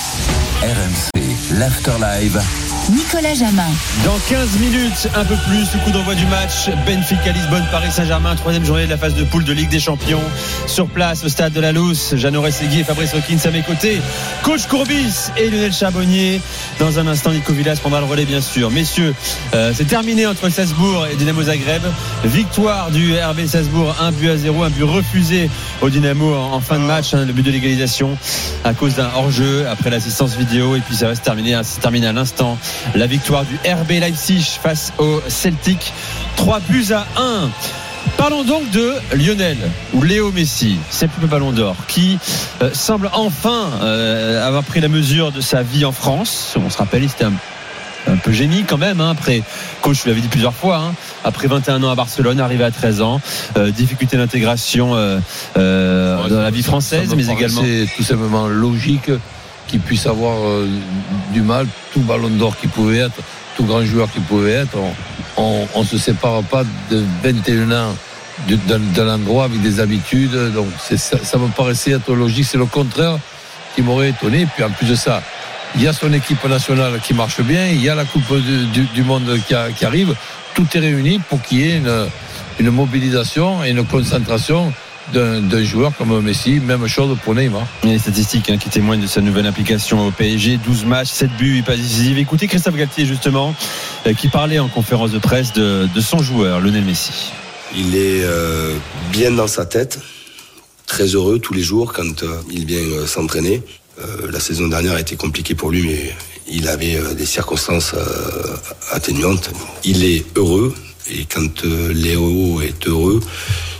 R M C, l'Afterlive. Nicolas Jamin. Dans quinze minutes, un peu plus, le coup d'envoi du match Benfica Lisbonne Paris Saint-Germain, troisième journée de la phase de poule de Ligue des Champions. Sur place au stade de la Luz, Jeannot Rességuier et Fabrice Hawkins à mes côtés. Coach Courbis et Lionel Charbonnier. Dans un instant, Nico Villas prendra le relais, bien sûr. Messieurs, euh, c'est terminé entre Salzbourg et Dynamo Zagreb. Victoire du R B Salzbourg, un but à zéro, un but refusé au Dynamo en, en fin de match, hein, le but de l'égalisation à cause d'un hors-jeu après l'assistance vidéo. Et puis ça reste terminé, hein, c'est terminé à l'instant. La victoire du R B Leipzig face au Celtic, trois buts à un. Parlons donc de Lionel ou Léo Messi, c'est le ballon d'or, qui euh, semble enfin euh, avoir pris la mesure de sa vie en France. On se rappelle, il était un, un peu génie quand même, hein, après, coach, je l'avais dit plusieurs fois, hein, après vingt et un ans à Barcelone, arrivé à treize ans, euh, difficulté d'intégration euh, euh, ouais, dans la vie française, mais également c'est tout simplement logique qu'il puisse avoir euh, du mal. Tout ballon d'or qui pouvait être, tout grand joueur qui pouvait être, on ne se sépare pas de vingt et un ans de, de, de l'endroit avec des habitudes, donc c'est, ça, ça me paraissait être logique. C'est le contraire qui m'aurait étonné. Puis en plus de ça, il y a son équipe nationale qui marche bien, il y a la Coupe du, du, du Monde qui, a, qui arrive, tout est réuni pour qu'il y ait une, une mobilisation et une concentration D'un, d'un joueur comme Messi. Même chose pour Neymar. Il y a les statistiques, hein, qui témoignent de sa nouvelle implication au P S G. douze matchs, sept buts, huit passes décisives. Écoutez Christophe Galtier justement, euh, qui parlait en conférence de presse de, de son joueur Lionel Messi. Il est euh, bien dans sa tête, très heureux tous les jours quand euh, il vient euh, s'entraîner. Euh, la saison dernière a été compliquée pour lui, mais il avait euh, des circonstances euh, atténuantes. Il est heureux, et quand euh, Léo est heureux,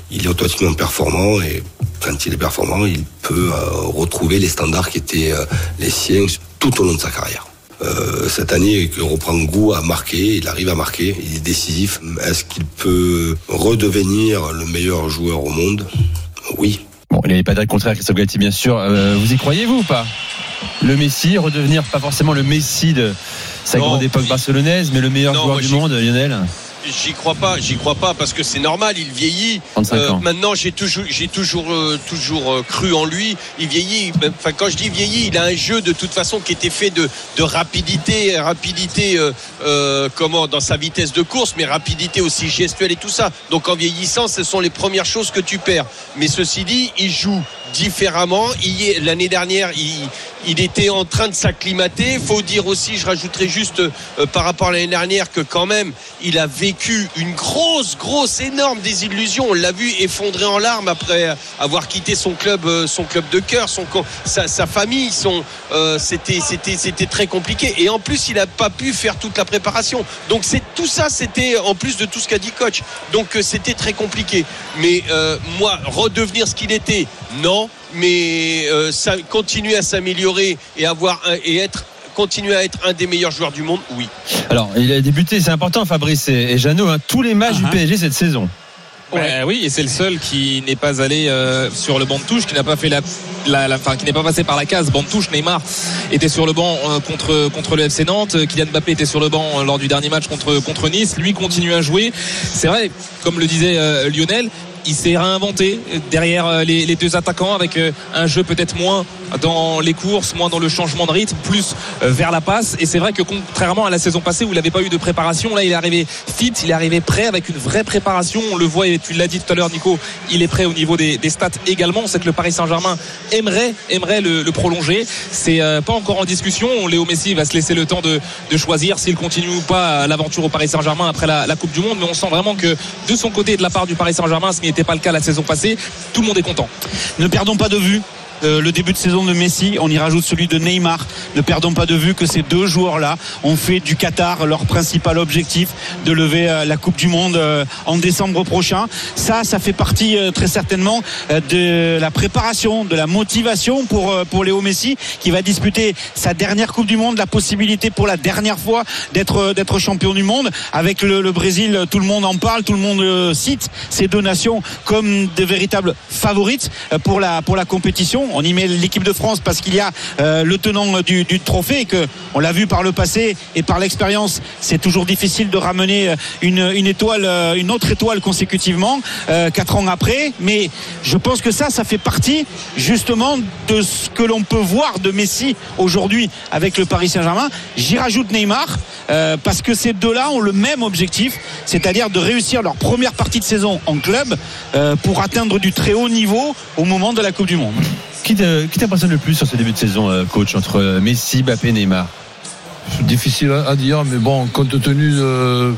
il est automatiquement performant et quand il est performant, il peut euh, retrouver les standards qui étaient euh, les siens tout au long de sa carrière. Euh, cette année, il reprend goût à marquer, il arrive à marquer, il est décisif. Est-ce qu'il peut redevenir le meilleur joueur au monde ? Oui. Bon, il n'avait pas de contraire à Christophe Galtier, bien sûr. Euh, vous y croyez, vous, ou pas ? Le Messi, redevenir pas forcément le Messi de sa non, grande époque oui. barcelonaise, mais le meilleur non, joueur du monde, Lionel ? J'y crois pas, j'y crois pas parce que c'est normal, il vieillit. Euh, maintenant, j'ai toujours, j'ai toujours, euh, toujours euh, cru en lui. Il vieillit. Enfin, quand je dis vieillit, il a un jeu de toute façon qui était fait de, de rapidité, rapidité, euh, euh, comment, dans sa vitesse de course, mais rapidité aussi gestuelle et tout ça. Donc, en vieillissant, ce sont les premières choses que tu perds. Mais ceci dit, il joue différemment. Il, l'année dernière, il, il était en train de s'acclimater. Faut dire aussi, je rajouterai juste euh, par rapport à l'année dernière que quand même, il a vécu une grosse, grosse, énorme désillusion. On l'a vu effondré en larmes après avoir quitté son club, euh, son club de cœur, son sa, sa famille. Son, euh, c'était, c'était, c'était très compliqué. Et en plus, il n'a pas pu faire toute la préparation. Donc c'est tout ça, c'était en plus de tout ce qu'a dit coach. Donc euh, c'était très compliqué. Mais euh, moi, redevenir ce qu'il était, non. Mais euh, ça, continuer à s'améliorer et avoir un, et être continuer à être un des meilleurs joueurs du monde, oui. Alors il a débuté, c'est important, Fabrice et, et Jeannot, hein, tous les matchs uh-huh. du P S G cette saison. Ouais, oui, et c'est le seul qui n'est pas allé euh, sur le banc de touche, qui n'a pas fait la, la, la enfin, qui n'est pas passé par la case banc de touche. Neymar était sur le banc euh, contre contre le F C Nantes. Kylian Mbappé était sur le banc euh, lors du dernier match contre contre Nice. Lui continue à jouer. C'est vrai, comme le disait euh, Lionel. Il s'est réinventé derrière les, les deux attaquants avec un jeu peut-être moins dans les courses, moins dans le changement de rythme, plus vers la passe. Et c'est vrai que contrairement à la saison passée où il n'avait pas eu de préparation, là il est arrivé fit, il est arrivé prêt avec une vraie préparation. On le voit et tu l'as dit tout à l'heure, Nico, il est prêt au niveau des, des stats également. On sait que le Paris Saint-Germain aimerait, aimerait le, le prolonger. C'est euh, pas encore en discussion. Léo Messi va se laisser le temps de, de choisir s'il continue ou pas l'aventure au Paris Saint-Germain après la, la Coupe du Monde. Mais on sent vraiment que de son côté, de la part du Paris Saint-Germain, ce n'était pas le cas la saison passée, tout le monde est content. Ne perdons pas de vue euh, le début de saison de Messi, on y rajoute celui de Neymar. Ne perdons pas de vue que ces deux joueurs-là ont fait du Qatar leur principal objectif de lever euh, la Coupe du Monde euh, en décembre prochain. Ça, ça fait partie euh, très certainement euh, de la préparation, de la motivation pour, euh, pour Léo Messi qui va disputer sa dernière Coupe du Monde, la possibilité pour la dernière fois d'être, d'être champion du monde. Avec le, le Brésil, tout le monde en parle, tout le monde euh, cite ces deux nations comme de véritables favorites euh, pour la, pour la compétition. On y met l'équipe de France parce qu'il y a euh, le tenant du, du trophée et que on l'a vu par le passé et par l'expérience, c'est toujours difficile de ramener une, une étoile, une autre étoile consécutivement euh, quatre ans après. Mais je pense que ça, ça fait partie justement de ce que l'on peut voir de Messi aujourd'hui avec le Paris Saint-Germain. J'y rajoute Neymar euh, parce que ces deux-là ont le même objectif, c'est-à-dire de réussir leur première partie de saison en club euh, pour atteindre du très haut niveau au moment de la Coupe du Monde. Qui t'impressionne le plus sur ce début de saison, coach, entre Messi, Mbappé et Neymar? C'est difficile à dire, mais bon, compte tenu de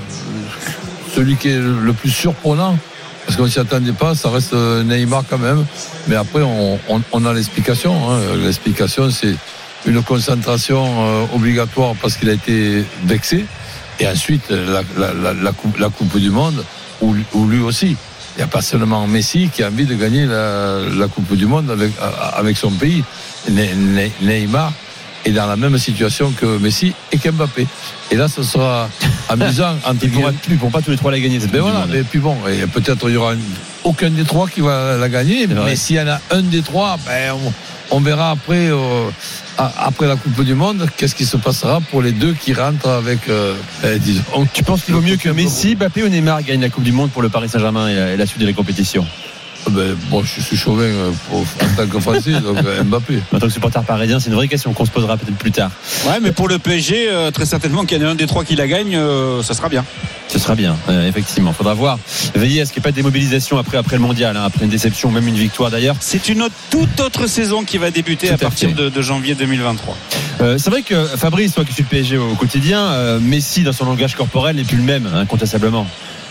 celui qui est le plus surprenant, parce qu'on ne s'y attendait pas, ça reste Neymar quand même. Mais après, on, on, on a l'explication. Hein. L'explication, c'est une concentration euh, obligatoire parce qu'il a été vexé. Et ensuite, la, la, la, la, coupe, la Coupe du Monde, où, où lui aussi. Il n'y a pas seulement Messi qui a envie de gagner la, la Coupe du Monde avec, avec son pays. Ne, Neymar est dans la même situation que Messi et qu'Mbappé. Et là, ce sera amusant. Ils ne pourront pas tous les trois la gagner. Cette mais voilà, mais puis bon, et peut-être il n'y aura une, aucun des trois qui va la gagner. Mais s'il y en a un des trois, ben, on, on verra après, euh, après la Coupe du Monde, qu'est-ce qui se passera pour les deux qui rentrent avec, euh, eh, disons. Tu penses qu'il vaut mieux que Messi, Mbappé ou Neymar gagne la Coupe du Monde pour le Paris Saint-Germain et, et la suite de la compétition? Ben, bon, je suis chauvin pour, en tant que Français, donc Mbappé. En tant que supporter parisien, c'est une vraie question qu'on se posera peut-être plus tard. Ouais, mais pour le P S G, euh, très certainement qu'il y en a un des trois qui la gagne, euh, ça sera bien. Ce sera bien, euh, effectivement. Faudra voir. Veillez à ce qu'il n'y ait pas de démobilisation après, après le mondial, hein, après une déception, même une victoire d'ailleurs. C'est une autre, toute autre saison qui va débuter à, à partir de, de janvier deux mille vingt-trois. Euh, c'est vrai que Fabrice, toi qui suis le P S G au quotidien, euh, Messi dans son langage corporel n'est plus le même, incontestablement.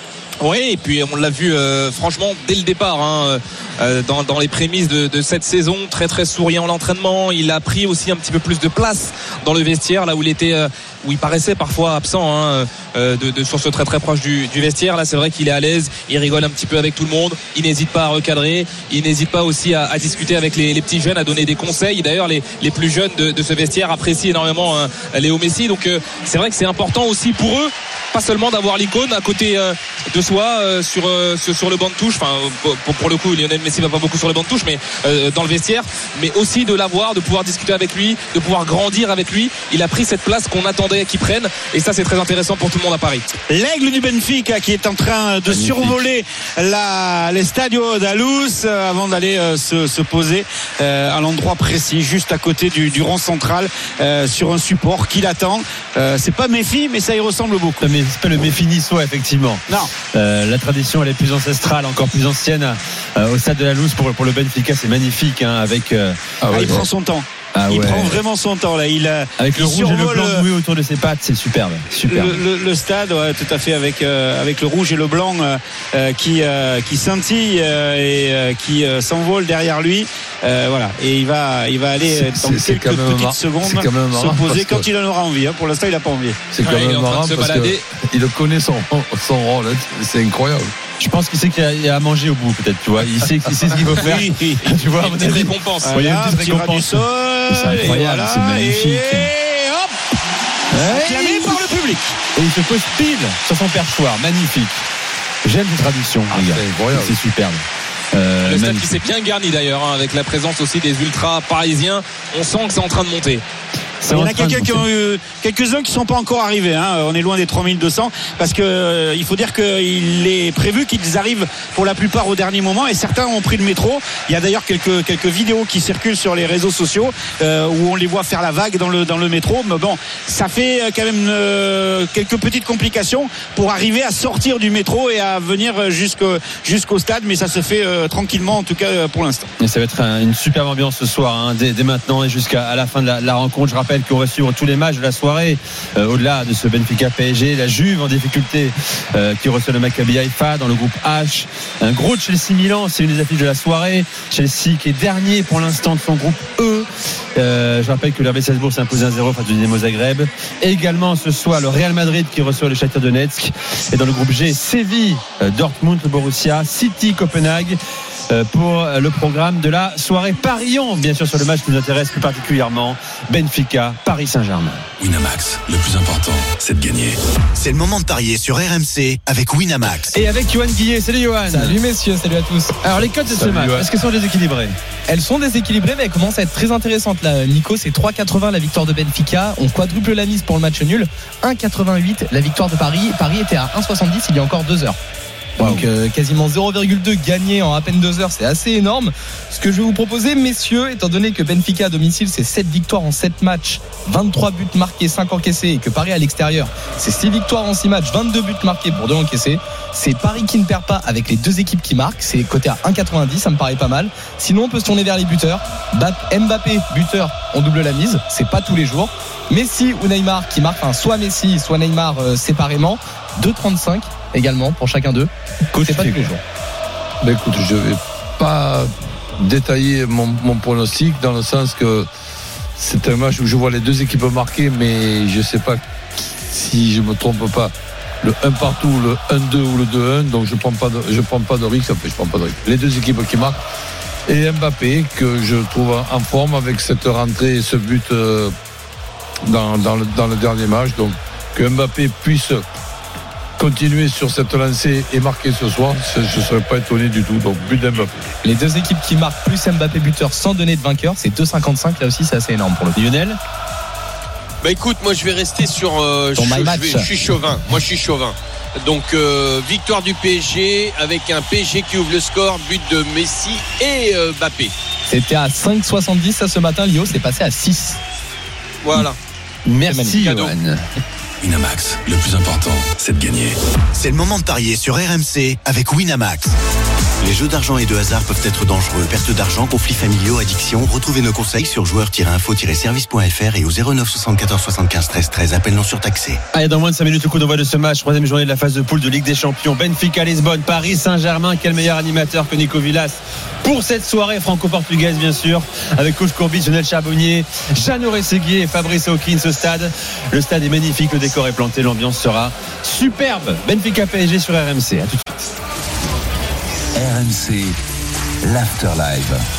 Oui, et puis on l'a vu euh, franchement dès le départ, hein, euh, dans, dans les prémices de, de cette saison, très très souriant l'entraînement. Il a pris aussi un petit peu plus de place dans le vestiaire, là où il était, euh, où il paraissait parfois absent, hein, euh, de, de, sur ce très très proche du, du vestiaire. Là, c'est vrai qu'il est à l'aise, il rigole un petit peu avec tout le monde, il n'hésite pas à recadrer, il n'hésite pas aussi à, à discuter avec les, les petits jeunes, à donner des conseils. D'ailleurs, les, les plus jeunes de, de ce vestiaire apprécient énormément hein, Léo Messi. Donc, euh, c'est vrai que c'est important aussi pour eux, pas seulement d'avoir l'icône à côté euh, de soi euh, sur, euh, sur sur le banc de touche. Enfin, pour, pour le coup, Lionel Messi va pas beaucoup sur le banc de touche, mais euh, dans le vestiaire, mais aussi de l'avoir, de pouvoir discuter avec lui, de pouvoir grandir avec lui. Il a pris cette place qu'on attendait qu'il prenne, et ça, c'est très intéressant pour tout le monde à Paris. L'aigle du Benfica qui est en train de Magnifique. survoler la, les Stadio da Luz euh, avant d'aller euh, se, se poser euh, à l'endroit précis, juste à côté du, du rond central, euh, sur un support qui l'attend. Euh, c'est pas Méfi, mais ça y ressemble beaucoup. Mais c'est pas le Méfi niçois, effectivement. Non. Euh, la tradition, elle est plus ancestrale, encore plus ancienne euh, au stade de la Luz pour, pour le Benfica. C'est magnifique, hein, avec. Euh, ah ouais, il prend son temps. Ah il ouais. prend vraiment son temps là. Il a, avec le il rouge et le blanc noué autour de ses pattes, c'est superbe. superbe. Le, le, le stade, ouais, tout à fait, avec euh, avec le rouge et le blanc euh, qui euh, qui scintille euh, et euh, qui euh, s'envole derrière lui. Euh, voilà. Et il va il va aller c'est, dans c'est, quelques c'est petites mar- secondes se poser quand que... il en aura envie. Hein. Pour l'instant, il a pas envie. C'est quand ouais, même marrant parce qu'il connaît son son rôle. C'est incroyable. Je pense qu'il sait qu'il y a, il y a à manger au bout, peut-être, tu vois. Il sait, il sait ce qu'il faut faire. Oui. Tu vois, une petite récompense. Voilà, il y a une petite récompense. Du sol, c'est incroyable, voilà, c'est magnifique. Et hop, acclamé par le public. Et il se pose pile sur son perchoir, magnifique. J'aime cette tradition, ah, les gars. C'est, c'est superbe. Euh, le stade qui s'est bien garni d'ailleurs, hein, avec la présence aussi des ultras parisiens. On sent que c'est en train de monter. Il y en a quelqu'un qui ont eu, quelques-uns qui ne sont pas encore arrivés, hein. On est loin des trois mille deux cents parce que euh, il faut dire qu'il est prévu qu'ils arrivent pour la plupart au dernier moment, et certains ont pris le métro. Il y a d'ailleurs quelques, quelques vidéos qui circulent sur les réseaux sociaux euh, où on les voit faire la vague dans le, dans le métro. Mais bon, ça fait quand même euh, quelques petites complications pour arriver à sortir du métro et à venir jusqu'au, jusqu'au stade, mais ça se fait euh, tranquillement, en tout cas euh, pour l'instant. Et ça va être un, une superbe ambiance ce soir, hein, dès, dès maintenant et jusqu'à la fin de la, la rencontre. Je rappelle qu'on va suivre tous les matchs de la soirée, euh, au-delà de ce Benfica P S G, la Juve en difficulté euh, qui reçoit le Maccabi Haïfa dans le groupe H, un gros Chelsea Milan, c'est une des affiches de la soirée. Chelsea qui est dernier pour l'instant de son groupe E. Euh, je rappelle que le R B Salzbourg s'est imposé un zéro face au Dynamo Zagreb. Et également ce soir le Real Madrid qui reçoit le Shakhtar Donetsk. Et dans le groupe G, Séville, euh, Dortmund, le Borussia, City, Copenhague. Pour le programme de la soirée. Parions bien sûr sur le match qui nous intéresse plus particulièrement, Benfica, Paris Saint-Germain. Winamax, le plus important, c'est de gagner. C'est le moment de parier sur R M C avec Winamax. Et avec Johan Guillet. Salut Johan. Salut messieurs, salut à tous. Alors les cotes de ce match, est-ce qu'elles sont déséquilibrées? Elles sont déséquilibrées, mais elles commencent à être très intéressantes là, Nico. C'est trois quatre-vingts la victoire de Benfica. On quadruple la mise pour le match nul. un quatre-vingt-huit la victoire de Paris. Paris était à un soixante-dix il y a encore deux heures. Donc wow. euh, quasiment zéro virgule deux gagné en à peine deux heures, c'est assez énorme. Ce que je vais vous proposer, messieurs, étant donné que Benfica à domicile c'est sept victoires en sept matchs, vingt-trois buts marqués, cinq encaissés, et que Paris à l'extérieur c'est six victoires en six matchs, vingt-deux buts marqués pour deux encaissés, c'est Paris qui ne perd pas avec les deux équipes qui marquent. C'est coté à un quatre-vingt-dix, ça me paraît pas mal. Sinon on peut se tourner vers les buteurs. Mbappé buteur, on double la mise, c'est pas tous les jours. Messi ou Neymar qui marquent, enfin, soit Messi soit Neymar euh, séparément, deux trente-cinq également pour chacun d'eux. Coach, c'est pas tous les jours. Ben écoute, je vais pas détailler mon, mon pronostic dans le sens que c'est un match où je vois les deux équipes marquées, mais je sais pas si je me trompe pas, le un partout, le un deux ou le deux un, donc je prends pas de, je prends pas de risque. Enfin, je prends pas de risque. Les deux équipes qui marquent, et Mbappé que je trouve en forme avec cette rentrée et ce but euh, dans, dans, le, dans le dernier match, donc que Mbappé puisse continuer sur cette lancée et marquer ce soir, je ne serais pas étonné du tout. Donc but d'Mbappé. Les deux équipes qui marquent plus Mbappé buteur sans donner de vainqueur, c'est deux cinquante-cinq, là aussi c'est assez énorme pour le Lionel. Bah écoute, moi je vais rester sur euh, Ton je, my match. Je, vais, je suis chauvin. Moi je suis chauvin. Donc euh, victoire du P S G avec un P S G qui ouvre le score, but de Messi et euh, Mbappé. C'était à cinq soixante-dix ça ce matin, Lio, c'est passé à six. Voilà. Merci Johan. Winamax, le plus important, c'est de gagner. C'est le moment de parier sur R M C avec Winamax. Les jeux d'argent et de hasard peuvent être dangereux. Perte d'argent, conflits familiaux, addiction. Retrouvez nos conseils sur joueurs tiret info tiret service point f r et au zéro neuf soixante-quatorze soixante-quinze treize treize. Appel non surtaxé. Allez, dans moins de cinq minutes, le coup d'envoi de ce match. Troisième journée de la phase de poule de Ligue des Champions. Benfica, Lisbonne, Paris Saint-Germain. Quel meilleur animateur que Nico Villas pour cette soirée franco-portugaise, bien sûr, avec coach Courbis, Lionel Charbonnier, Jeannot Rességuier et Fabrice Hawkins au stade. Le stade est magnifique, le décor est planté, l'ambiance sera superbe. Benfica P S G sur R M C. À tout de suite. R M C, l'Afterlife.